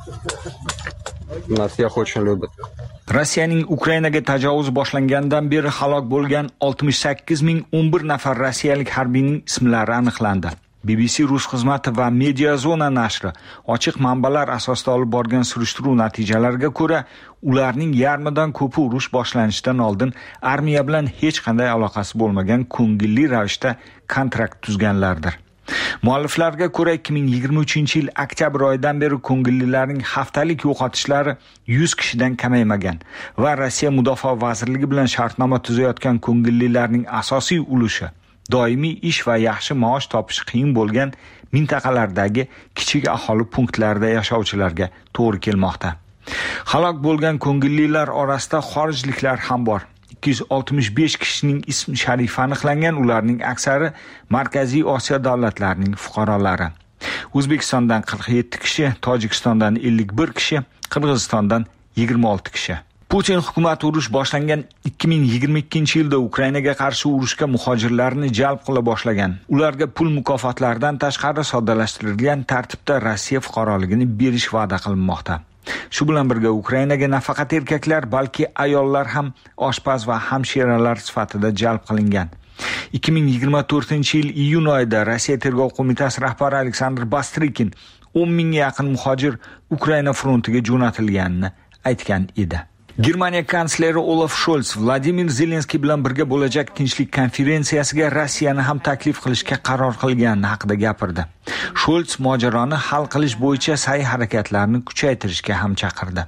S15: нас всех очень любит.
S13: Rossiyaning Ukrainaga tajovuz boshlangandan beri halok bo'lgan oltmish sakkiz ming o'n bir nafar rossiyalik harbiyning ismlari aniqlandi. B B C rus xizmati va Media Zona nashri ochiq manbalar asosida olib borgan surishtiruv natijalariga ko'ra, ularning yarmidan ko'pi urush boshlanishidan oldin armiya bilan hech qanday aloqasi bo'lmagan ko'ngilli ravishda kontrakt tuzganlardir. Mualliflarga ko'ra, ikki ming yigirma uchinchi yil oktyabr oyidan beri ko'ngillilarning haftalik yo'qotishlari yuz kishidan kamaymagan va Rossiya Mudofaa vazirligi bilan shartnoma tuzayotgan ko'ngillilarning asosiy ulushi doimiy ish va yaxshi maosh topish qiyin bo'lgan mintaqalardagi kichik aholi punktlarida yashovchilarga to'g'ri kelmoqda. Halok bo'lgan ko'ngillilar orasida xorijliklar ham bor. ikki yuz oltmish besh kishining ism sharifi aniqlangan, ularning aksari Markaziy Osiyo davlatlarining fuqarolari. O'zbekistondan qirq yetti kishi, Tojikistondan ellik bir kishi, Qirg'izistondan yigirma olti kishi. Putin hukumati urush boshlangan ikki ming yigirma ikkinchi yilda Ukrainaga qarshi urushga muhojirlarni jalb qila boshlagan. Ularga pul mukofotlaridan tashqari soddalashtirilgan tartibda Rossiya fuqaroligini berish va'da qilinmoqda. Shu bilan birga Ukrainaga nafaqat erkaklar, balki ayollar ham oshpaz va hamshiralar sifatida jalb qilingan. ikki ming yigirma to'rtinchi yil iyun oyida Rossiya tergov qo'mitasi rahbari Aleksandr Bastrikin o'n mingga yaqin muhojir Ukraina frontiga jo'natilganini aytgan edi. Germaniya kansleri Olaf Scholz Vladimir Zelenskiy bilan birga bo'lajak tinchlik konferensiyasiga Rossiyani ham taklif qilishga qaror qilgani haqida gapirdi. Scholz mojaroni hal qilish bo'yicha sa'y harakatlarni kuchaytirishga ham chaqirdi.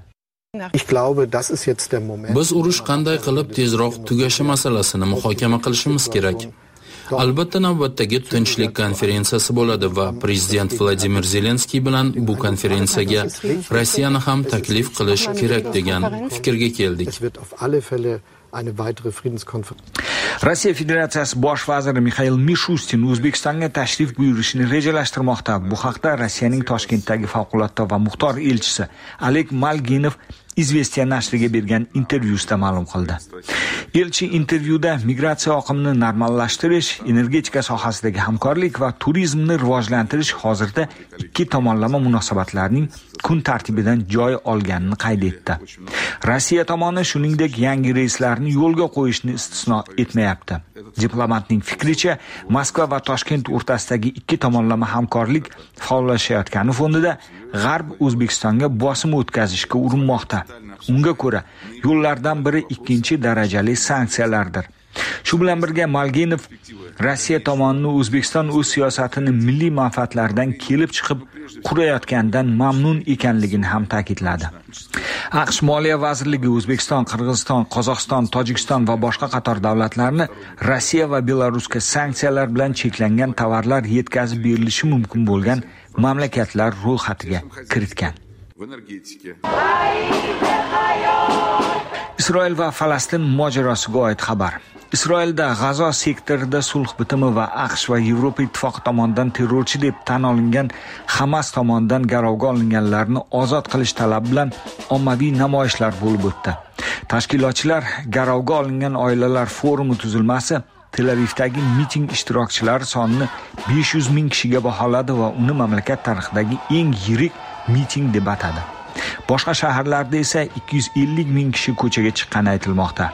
S2: Biz urush qanday qilib tezroq tugashi masalasini muhokama qilishimiz kerak. Albatta navbatdagi tinchlik konferensiyasi bo'ladi va prezident Vladimir Zelenskiy bilan bu konferensiyaga Rossiyani ham taklif qilish kerak degan fikrga keldik.
S13: Rossiya Federatsiyasi bosh vaziri Mikhail Mishustin O'zbekistonga tashrif buyurishni rejalashtirmoqda. Bu haqda Rossiyaning Toshkentdagi favqulodda va muxtor elchisi Oleg Malginov Izvestiya nashriga bergan intervyusida ma'lum qildi. Elchi intervyuda migratsiya oqimini normallashtirish, energetika sohasidagi hamkorlik va turizmni rivojlantirish hozirda ikki tomonlama munosabatlarning kun tartibidan joy olganini qayd etdi. Rossiya tomoni shuningdek yangi reyslarni yo'lga qo'yishni istisno etmayapti. Diplomatning fikricha, Moskva va Toshkent o'rtasidagi ikki tomonlama hamkorlik faollashayotgani fonida G'arb O'zbekistonga bosim o'tkazishga urinmoqda. Unga ko'ra, yo'llardan biri ikkinchi darajali sanksiyalardir. Shu bilan birga Malginov Rossiya tomonining O'zbekiston o'z siyosatini milliy manfaatlardan kelib chiqib qurayotganidan mamnun ekanligini ham ta'kidladi. AQSh Moliya vazirligi O'zbekiston, Qirg'iziston, Qozog'iston, Tojikiston va boshqa qator davlatlarni Rossiya va Belarusga sanksiyalar bilan cheklangan tovarlar yetkazib berilishi mumkin bo'lgan mamlakatlar ro'yxatiga kiritgan. Isroil va Falastin mojarosiga oid xabar. Isroilda G'azo sektorida sulh bitimi va AQSh va Yevropa ittifoqi tomonidan terrorchi deb tan olingan Hamas tomonidan garovga olinganlarni ozod qilish talabi bilan ommaviy namoyishlar bo'lib o'tdi. Tashkilotchilar garovga olingan oilalar forumi tuzilmasi Tel Avivdagi miting ishtirokchilari sonini besh yuz ming kishiga baholadi va uni mamlakat tarixidagi eng yirik miting deb atadi. Boshqa shaharlarda esa ikki yuz ellik ming kishi ko'chaga chiqqani aytilmoqda.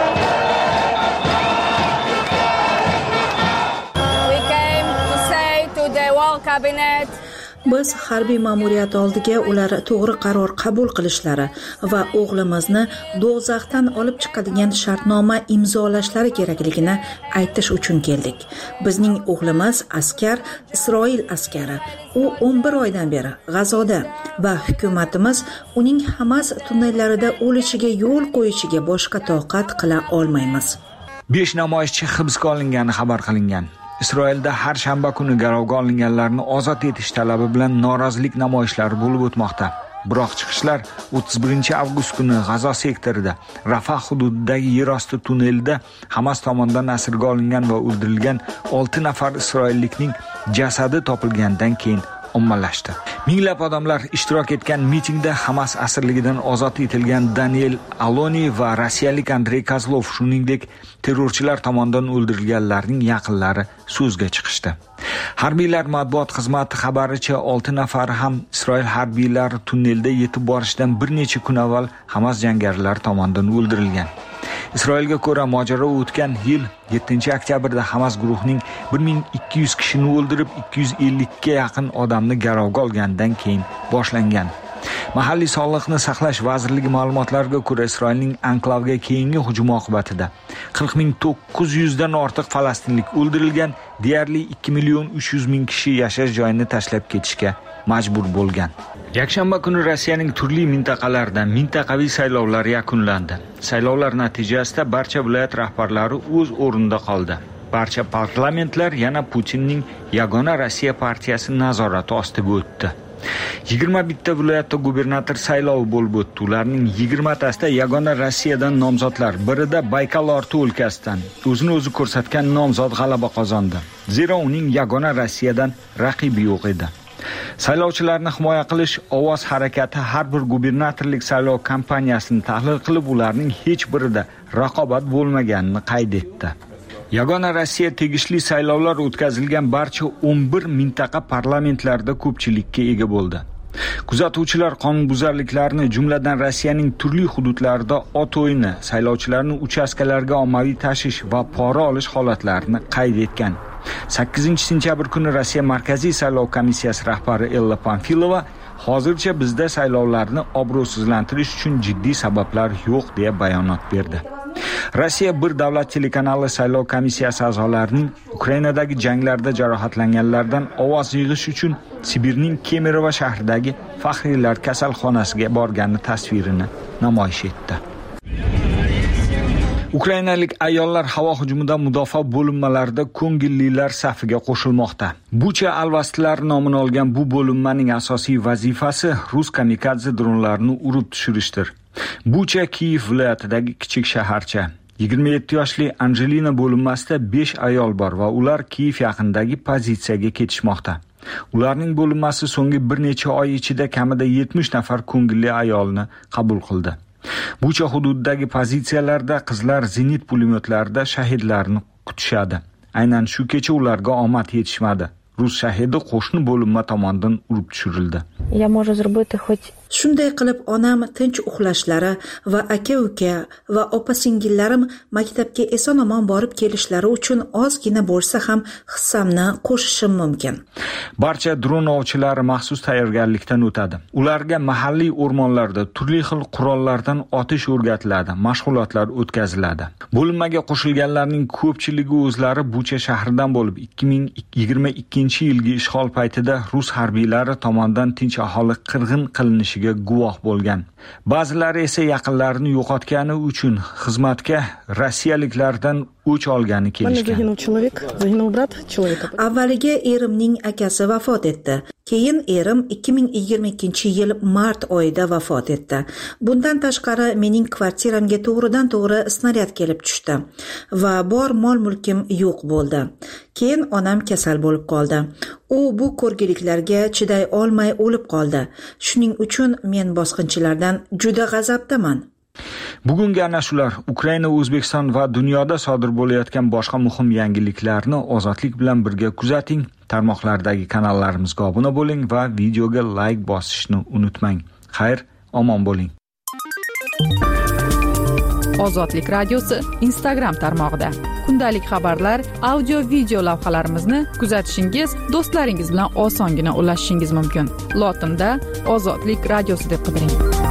S8: Biz harbiy ma'muriyat oldiga ular to'g'ri qaror qabul qilishlari va o'g'limizni do'zaxdan olib chiqadigan shartnoma imzolashlari kerakligini aytish uchun keldik. Bizning o'g'limiz askar, Isroil askari. U o'n bir oydan beri G'azoda va hukumatimiz uning Hamas tunnellarida o'lishiga yo'l qo'yishiga boshqa toqat qila olmaymiz.
S13: besh namoyishchi hibsga olingani xabar qilingan. Isroilda har shanba kuni garovga olinganlarni ozod etish talabi bilan norozilik namoyishlari bo'lib o'tmoqda. Biroq chiqishlar o'ttiz birinchi avgust kuni G'azo sektorida, Rafah hududidagi yerosti tunnelida Hamas tomonidan asirga olingan va o'ldirilgan olti nafar isroillikning jasadi topilgandan keyin ommalashdi. Minglab odamlar ishtirok etgan mitingda Hamas asirligidan ozod etilgan Daniel Aloni va rossiyalik Andrey Kozlov, shuningdek terrorchilar tomonidan o'ldirilganlarning yaqinlari so'zga chiqishdi. Harbiylar matbuot xizmati xabaricha olti nafari ham Isroil harbiylari tunnelda yetib borishidan bir necha kun avval Hamas jangarilari tomonidan o'ldirilgan. Isroilga ko'ra mojaro o'tgan yil yettinchi oktyabrda Hamas guruhining bir ming ikki yuz kishini o'ldirib, ikki yuz ellik ga yaqin odamni garovga olgandan keyin boshlangan. Mahalliy sog'liqni saqlash vazirligi ma'lumotlariga ko'ra, Isroilning anklavga keyingi hujum oqibatida qirq ming to'qqiz yuz dan ortiq falastinlik o'ldirilgan, deyarli ikki million uch yuz ming kishi yashash joyini tashlab ketishga majbur bo'lgan. Yakshanba kuni Rossiyaning turli mintaqalarida mintaqaviy saylovlar yakunlandi. Saylovlar natijasida barcha viloyat rahbarlari o'z o'rnida qoldi. Barcha parlamentlar yana Putinning Yagona Rossiya partiyasi nazorati ostiga o'tdi. yigirma bitta viloyatda gubernator saylovi bo'lib o'tdi. Ularning yigirma tasida Yagona Rossiyadan nomzodlar, birida Baykal orti o'lkasidan o'zini o'zi ko'rsatgan nomzod g'alaba qozondi. Zero uning Yagona Rossiyadan raqibi yo'q edi. Saylovchilarni himoya qilish ovoz harakati har bir gubernatorlik saylov kampaniyasini tahlil qilib, ularning hech birida raqobat bo'lmaganini qayd etdi. Yagona Rossiya tegishli saylovlar o'tkazilgan barcha o'n bir mintaqa parlamentlarda ko'pchilikka ega bo'ldi. Kuzatuvchilar qonunbuzarliklarni, jumladan Rossiyaning turli hududlarida ot o'yini, saylovchilarni uchastkalarga ommaviy tashish va pora olish holatlarini qayd etgan. sakkizinchi sentyabr kuni Rossiya Markaziy saylov komissiyasi rahbari Ella Panfilova hozircha bizda saylovlarni obro'sizlantirish uchun jiddiy sabablar yo'q deya bayonot berdi. Rossiya bir davlat telekanali saylov komissiyasi a'zolarining Ukrainadagi janglarda jarohatlanganlardan ovoz yig'ish uchun Sibirning Kemerovo shahridagi faxriylar kasalxonasiga borgani tasvirini namoyish etdi. Ukrainalik ayollar havo hujumidan mudofaa bo'linmalarida ko'ngillilar safiga qo'shilmoqda. Bucha alvastlar nomini olgan bu bo'linmaning asosiy vazifasi rus kamikadze dronlarini urib tushirishdir. Bucha Kiyev viloyatidagi kichik shaharcha. yigirma yetti yoshli Anjelina bo'linmasida besh ayol bor va ular Kiyev yaqinidagi pozitsiyaga ketishmoqda. Ularning bo'linmasi so'nggi bir necha oy ichida kamida yetmish nafar ko'ngilli ayolni qabul qildi. Bucha hududidagi pozitsiyalarda qizlar zenit pulemyotlarida shahidlarni kutishadi. Aynan shu kecha ularga omad yetishmadi. Rus shahidi qo'shni bo'linma tomonidan urib tushirildi.
S8: Shunday qilib onam tinch uxlashlari va aka-uka va opa-singillarim maktabga eson-omon borib kelishlari uchun ozgina bo'lsa ham hissamni qo'shishim mumkin.
S13: Barcha dron ovchilari maxsus tayyorgarlikdan o'tadi. Ularga mahalliy o'rmonlarda turli xil qurollardan otish o'rgatiladi, mashg'ulotlar o'tkaziladi. Bo'linmaga qo'shilganlarning ko'pchiligi o'zlari Bucha shahridan bo'lib, ikki ming yigirma ikkinchi yilgi ishg'ol paytida rus harbiylari tomonidan tinch aholi qirg'in qilinishiga guvoh bo'lgan. Ba'zilari esa yaqinlarini yo'qotgani uchun xizmatga rossiyaliklardan o'ch olgani kelishgan.
S8: Avvaliga erimning akasi vafot etdi. Keyin erim ikki ming yigirma ikkinchi yil mart oyida vafot etdi. Bundan tashqari mening kvartiramga to'g'ridan to'g'ri snaryad kelib tushdi va bor mol-mulkim yo'q bo'ldi. Keyin onam kasal bo'lib qoldi. U bu ko'rgiliklarga chiday olmay o'lib qoldi. Shuning uchun men bosqinchilardan juda g'azabdaman.
S13: Bugungi ana shular Ukraina, O'zbekiston va dunyoda sodir bo'layotgan boshqa muhim yangiliklarni ozodlik bilan birga kuzating. Tarmoqlardagi kanallarimizga obuna bo'ling va videoga like bosishni unutmang. Xayr, omon bo'ling.
S3: Ozodlik radiosi Instagram tarmog'ida kundalik xabarlar, audio video lavhalarimizni kuzatishingiz, do'stlaringiz bilan osongina ulashishingiz mumkin. Lotinda Ozodlik radiosi deb qidiring.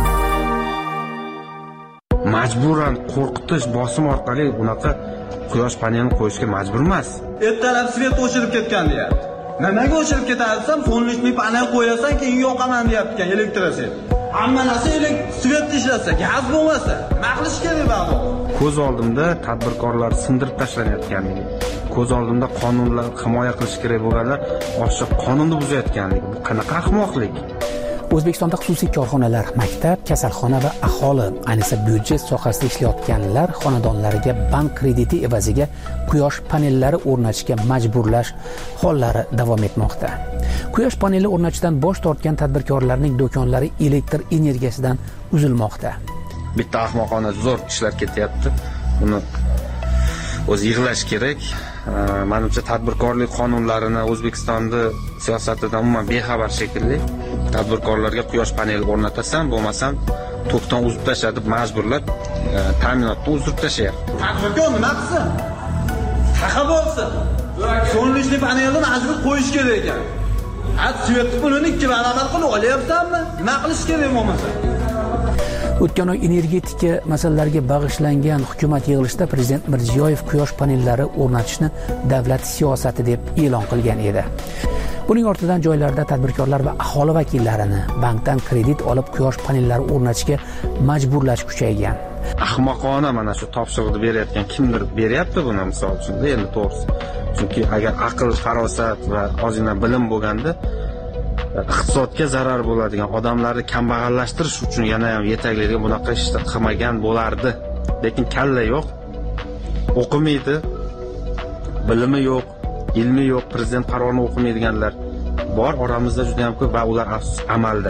S16: Majburan qo'rqitish bosim orqali unaqa quyosh panelini qo'yishga majbur emas.
S17: Ertalab svet o'chirib ketgan deyapti. Nimaga o'chirib ketadi desam, so'nlishli panel qo'yasan, keyin yoqaman deyapti ekan elektrosvet. Hamma narsa svet ishlasa, gaz bo'lmasa, nima qilish kerak ba'zi?
S16: Ko'z oldimda tadbirkorlar sindirib tashlanayotganligi, ko'z oldimda qonunlar himoya qilish kerak bo'lganlar ochiq qonunni buzayotganligi. Bu qanaqa ahmoqlik?
S9: O'zbekistonda xususiy korxonalar, maktab, kasalxona va aholi, ayniqsa byudjet sohasida ishlayotganlar xonadonlariga bank krediti evaziga quyosh panellari o'rnatishga majburlash hollari davom etmoqda. Quyosh paneli o'rnatishdan bosh tortgan tadbirkorlarning do'konlari elektr energiyasidan uzilmoqda.
S16: Bitta ahmoqona zo'r ishlar ketyapti. Buni o'zi yig'lash kerak. Menimcha tadbirkorlik qonunlarini O'zbekistonda siyosatidan umuman bexabar shekilli. Tadbirkorlarga quyosh paneli o'rnatasan, bo'lmasam tokdan uzib tashlab, majburlab ta'minotni uzib tashlayapti.
S17: Tadbirkor nima qilsin? Haqa bo'lsin. So'nlishli panelni majbur qo'yish kerak ekan. At svetni pulini ikki barobar qilib olyapsanmi? Nima qilish kerak bo'lmasa?
S9: O'tgan oy energetika masalalariga bag'ishlangan hukumat yig'ilishida Prezident Mirziyoyev quyosh panellari o'rnatishni davlat siyosati deb e'lon qilgan edi. Buning ortidan joylarda tadbirkorlar va aholi vakillarini bankdan kredit olib quyosh panellari o'rnatishga majburlash kuchaygan.
S16: Ahmoqona mana shu topshiriqni berayotgan kimdir beryapti buni, misol uchun, endi to'g'risi. Chunki agar aql, farosat va ozgina bilim bo'lganda iqtisodga zarar bo'ladigan odamlarni kambag'allashtirish uchun yana ham yetaklaydigan bunaqa ishni qilmagan bo'lardi. Lekin kalla yo'q, o'qimaydi, bilimi yo'q, ilmi yo'q, prezident qarorini o'qimaydiganlar bor oramizda juda ham ko'p va ular amalda.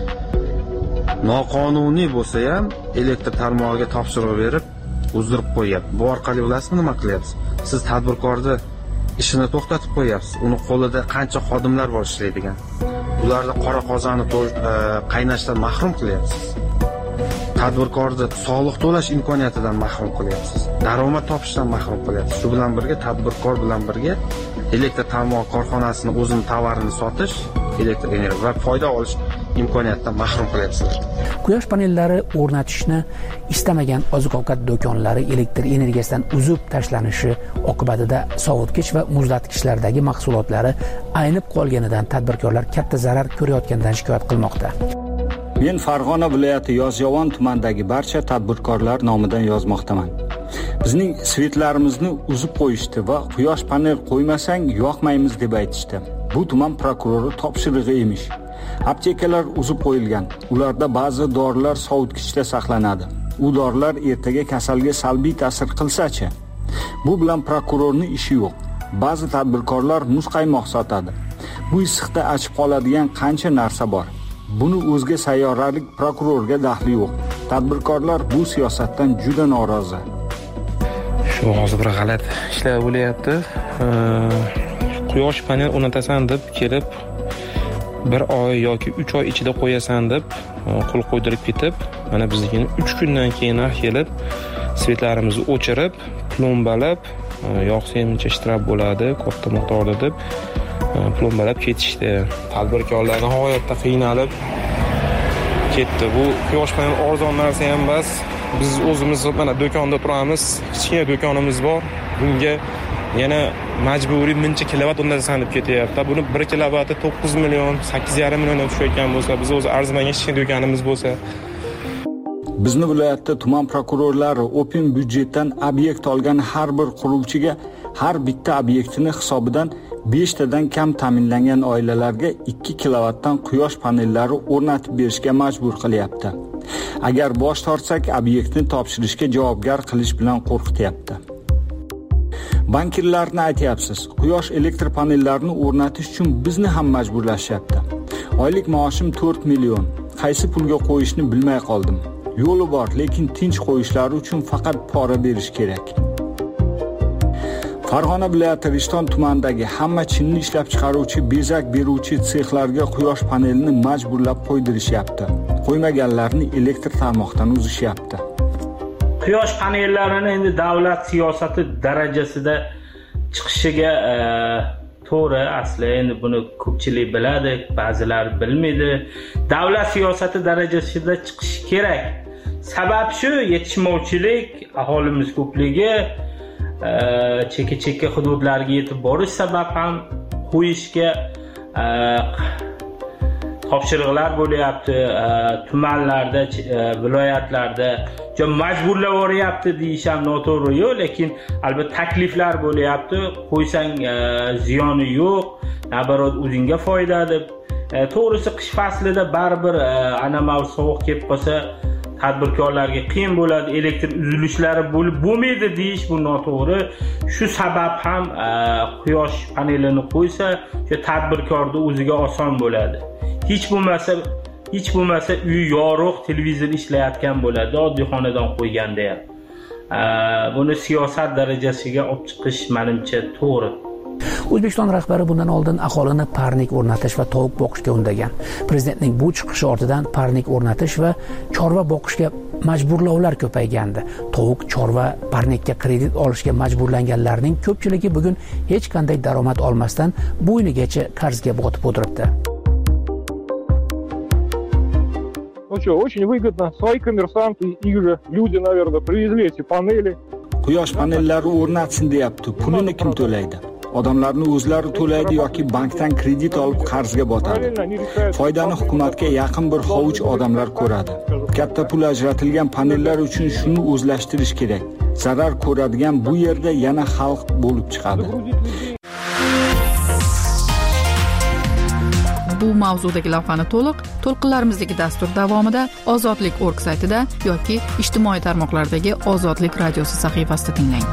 S16: Noqonuniy bo'lsa ham elektr tarmog'iga topshiriq berib, uzdirib qo'yapti. Bu orqali bilasizmi nima qilyapsiz? Siz tadbirkorni ishini to'xtatib qo'yapsiz. Uni qo'lida qancha xodimlar bor ishlaydigan. ularni qora qozonni qaynashdan mahrum qilyapsiz. Tadbirkorni soliq to'lash imkoniyatidan mahrum qilyapsiz. Daromad topishdan mahrum qilyapsiz. Shu bilan birga tadbirkor bilan birga elektr tarmog'i korxonasini o'zining tovarini sotish, elektr energiya va foyda olish imkoniyatidan mahrum qilyapsizlar.
S9: Quyosh panellari o'rnatishni istamagan oziq-ovqat do'konlari elektr energiyasidan uzib tashlanishi oqibatida sovutgich va muzlatgichlardagi mahsulotlari aynib qolganidan tadbirkorlar katta zarar ko'rayotganidan shikoyat qilmoqda.
S13: Men Farg'ona viloyati Yozyovon tumanidagi barcha tadbirkorlar nomidan yozmoqdaman. Bizning svetlarimizni uzib qo'yishdi va quyosh panel qo'ymasang yoqmaymiz deb aytishdi. Bu tuman prokurori topshirig'i emish. Aptekalar uzib qo'yilgan. Ularda ba'zi dorilar sovutgichda saqlanadi. U dorilar ertaga kasalga salbiy ta'sir qilsa-chi? Bu bilan prokurorning ishi yo'q. Ba'zi tadbirkorlar muzqaymoq sotadi. Bu issiqda achib qoladigan qancha narsa bor. Buni o'zga sayyoralik prokurorga daxli yo'q. Tadbirkorlar bu siyosatdan juda norozi.
S18: Shu hozir bir g'alati ishlar bo'lyapti. Quyosh panel o'rnatasan deb kelib bir oy yoki uch oy ichida qo'yasan deb qo'l qo'ydirib ketib, mana biznikini uch kundan keyin kelib svetlarimizni o'chirib, plombalab, yoqsa-muncha shtrab bo'ladi, katta miqdorda deb plombalab ketishdi. Tadbirkorlar nihoyatda qiynalib ketdi. Bu quyosh panel arzon narsa ham emas. Biz o'zimiz mana do'konda turamiz, kichkina do'konimiz bor. Bunga yana majburiy muncha kilovat o'rnatasan deb ketyapti. Buni bir kilovati to'qqiz million, sakkiz yarim milliondan tushayotgan bo'lsa, biz o'zi arzimagan kichkina do'konimiz bo'lsa,
S13: bizni viloyatda tuman prokurorlari open byudjetdan obyekt olgan har bir quruvchiga har bitta obyektini hisobidan besh tadan kam ta'minlangan oilalarga ikki kilovatdan quyosh panellari o'rnatib berishga majbur qilyapti. Agar bosh tortsak, obyektni topshirishga javobgar qilish bilan qo'rqityapti. Bankirlarni aytyapsiz, quyosh elektr panellarini o'rnatish uchun bizni ham majburlashyapti. Oylik maoshim to'rt million. Qaysi pulga qo'yishni bilmay qoldim. Yo'li bor, lekin tinch qo'yishlari uchun faqat pora berish kerak. Farg'ona viloyati Rishton tumanidagi hamma chinni ishlab chiqaruvchi, bezak beruvchi sexlarga quyosh panelini majburlab qo'ydirishyapti. Qo'ymaganlarni elektr tarmoqdan uzishyapti.
S19: Quyosh panellarini endi davlat siyosati darajasida chiqishiga e, to'g'ri, asli endi buni ko'pchilik biladi, ba'zilar bilmaydi. Davlat siyosati darajasida chiqishi kerak. Sabab shu, yetishmovchilik, aholimiz ko'pligi, chekka-chekka hududlarga yetib borish sabab ham qo'yishga e, topshiriqlar bo'lyapti. E, tumanlarda, e, viloyatlarda jo majburlab yuboryapti deyish ham noto'g'ri yo'q, lekin albatta takliflar bo'lyapti. Qo'ysang e, ziyoni yo'q, nabarat o'zingga foyda deb. E, to'g'risi qish faslida baribir e, ana mavsum sovuq kelib qolsa tadbirkorlarga qiyin bo'ladi, elektr uzilishlari bo'lib bo'lmaydi deyish bu noto'g'ri. Shu sabab ham e, quyosh panelini qo'ysa, shu tadbirkorning o'ziga oson bo'ladi. Hech bo'lmasa, hech bo'lmasa uy yorug', televizor ishlayotgan bo'ladi, oddiy xonadon qo'yganda ham. E, buni siyosat darajasiga olib chiqish menimcha to'g'ri.
S9: O'zbekiston rahbari bundan oldin aholini parnik o'rnatish va tovuq boqishga undagan. Prezidentning bu chiqishi ortidan parnik o'rnatish va chorva boqishga majburlovlar ko'paygandi. Tovuq, chorva, parnikka kredit olishga majburlanganlarning ko'pchiligi bugun hech qanday daromad olmasdan bo'ynigacha qarzga botib o'tiribdi.
S20: Ну что, очень выгодно. Свои коммерсанты и же люди, наверное, привезли эти панели.
S13: Quyosh panellari o'rnatsin deyapti. Pulini kim to'laydi? Odamlarni o'zlari to'laydi yoki bankdan kredit olib qarzga botadi. Foydani hukumatga yaqin bir hovuch odamlar ko'radi. Katta pul ajratilgan panellar uchun shuni o'zlashtirish kerak. Zarar ko'radigan bu yerda yana xalq bo'lib chiqadi.
S3: Bu mavzudagi lavhani to'liq to'lqinlarimizdagi dastur davomida ozodlik org saytida yoki ijtimoiy tarmoqlardagi Ozodlik radiosi sahifasida tinglang.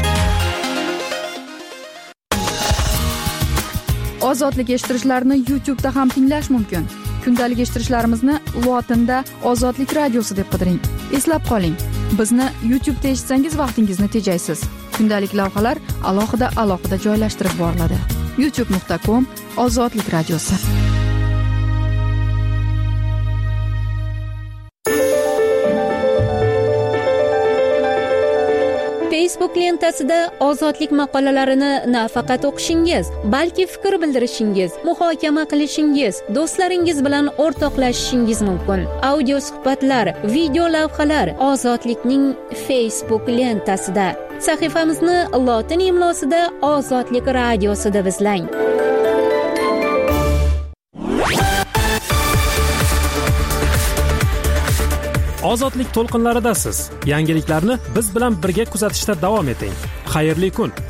S3: Ozodlik eshittirishlarni YouTube da ham tinglash mumkin. Kundalik eshittirishlarimizni lotinda Ozodlik radiosi deb qidiring. Eslab qoling, bizni YouTube da eshitsangiz vaqtingizni tejaysiz. Kundalik lavhalar alohida-alohida joylashtirib boriladi. youtube nuqta com Ozodlik radiosi.
S26: Facebook lentasida ozodlik maqolalarini nafaqat o'qishingiz, balki fikr bildirishingiz, muhokama qilishingiz, do'stlaringiz bilan o'rtoqlashishingiz mumkin. Audio suhbatlar, video lavhalar Ozodlikning Facebook lentasida. Sahifamizni lotin imlosida Ozodlik radiosida izlang.
S4: Ozodlik to'lqinlaridasiz. Yangiliklarni biz bilan birga kuzatishda davom eting. Xayrli kun.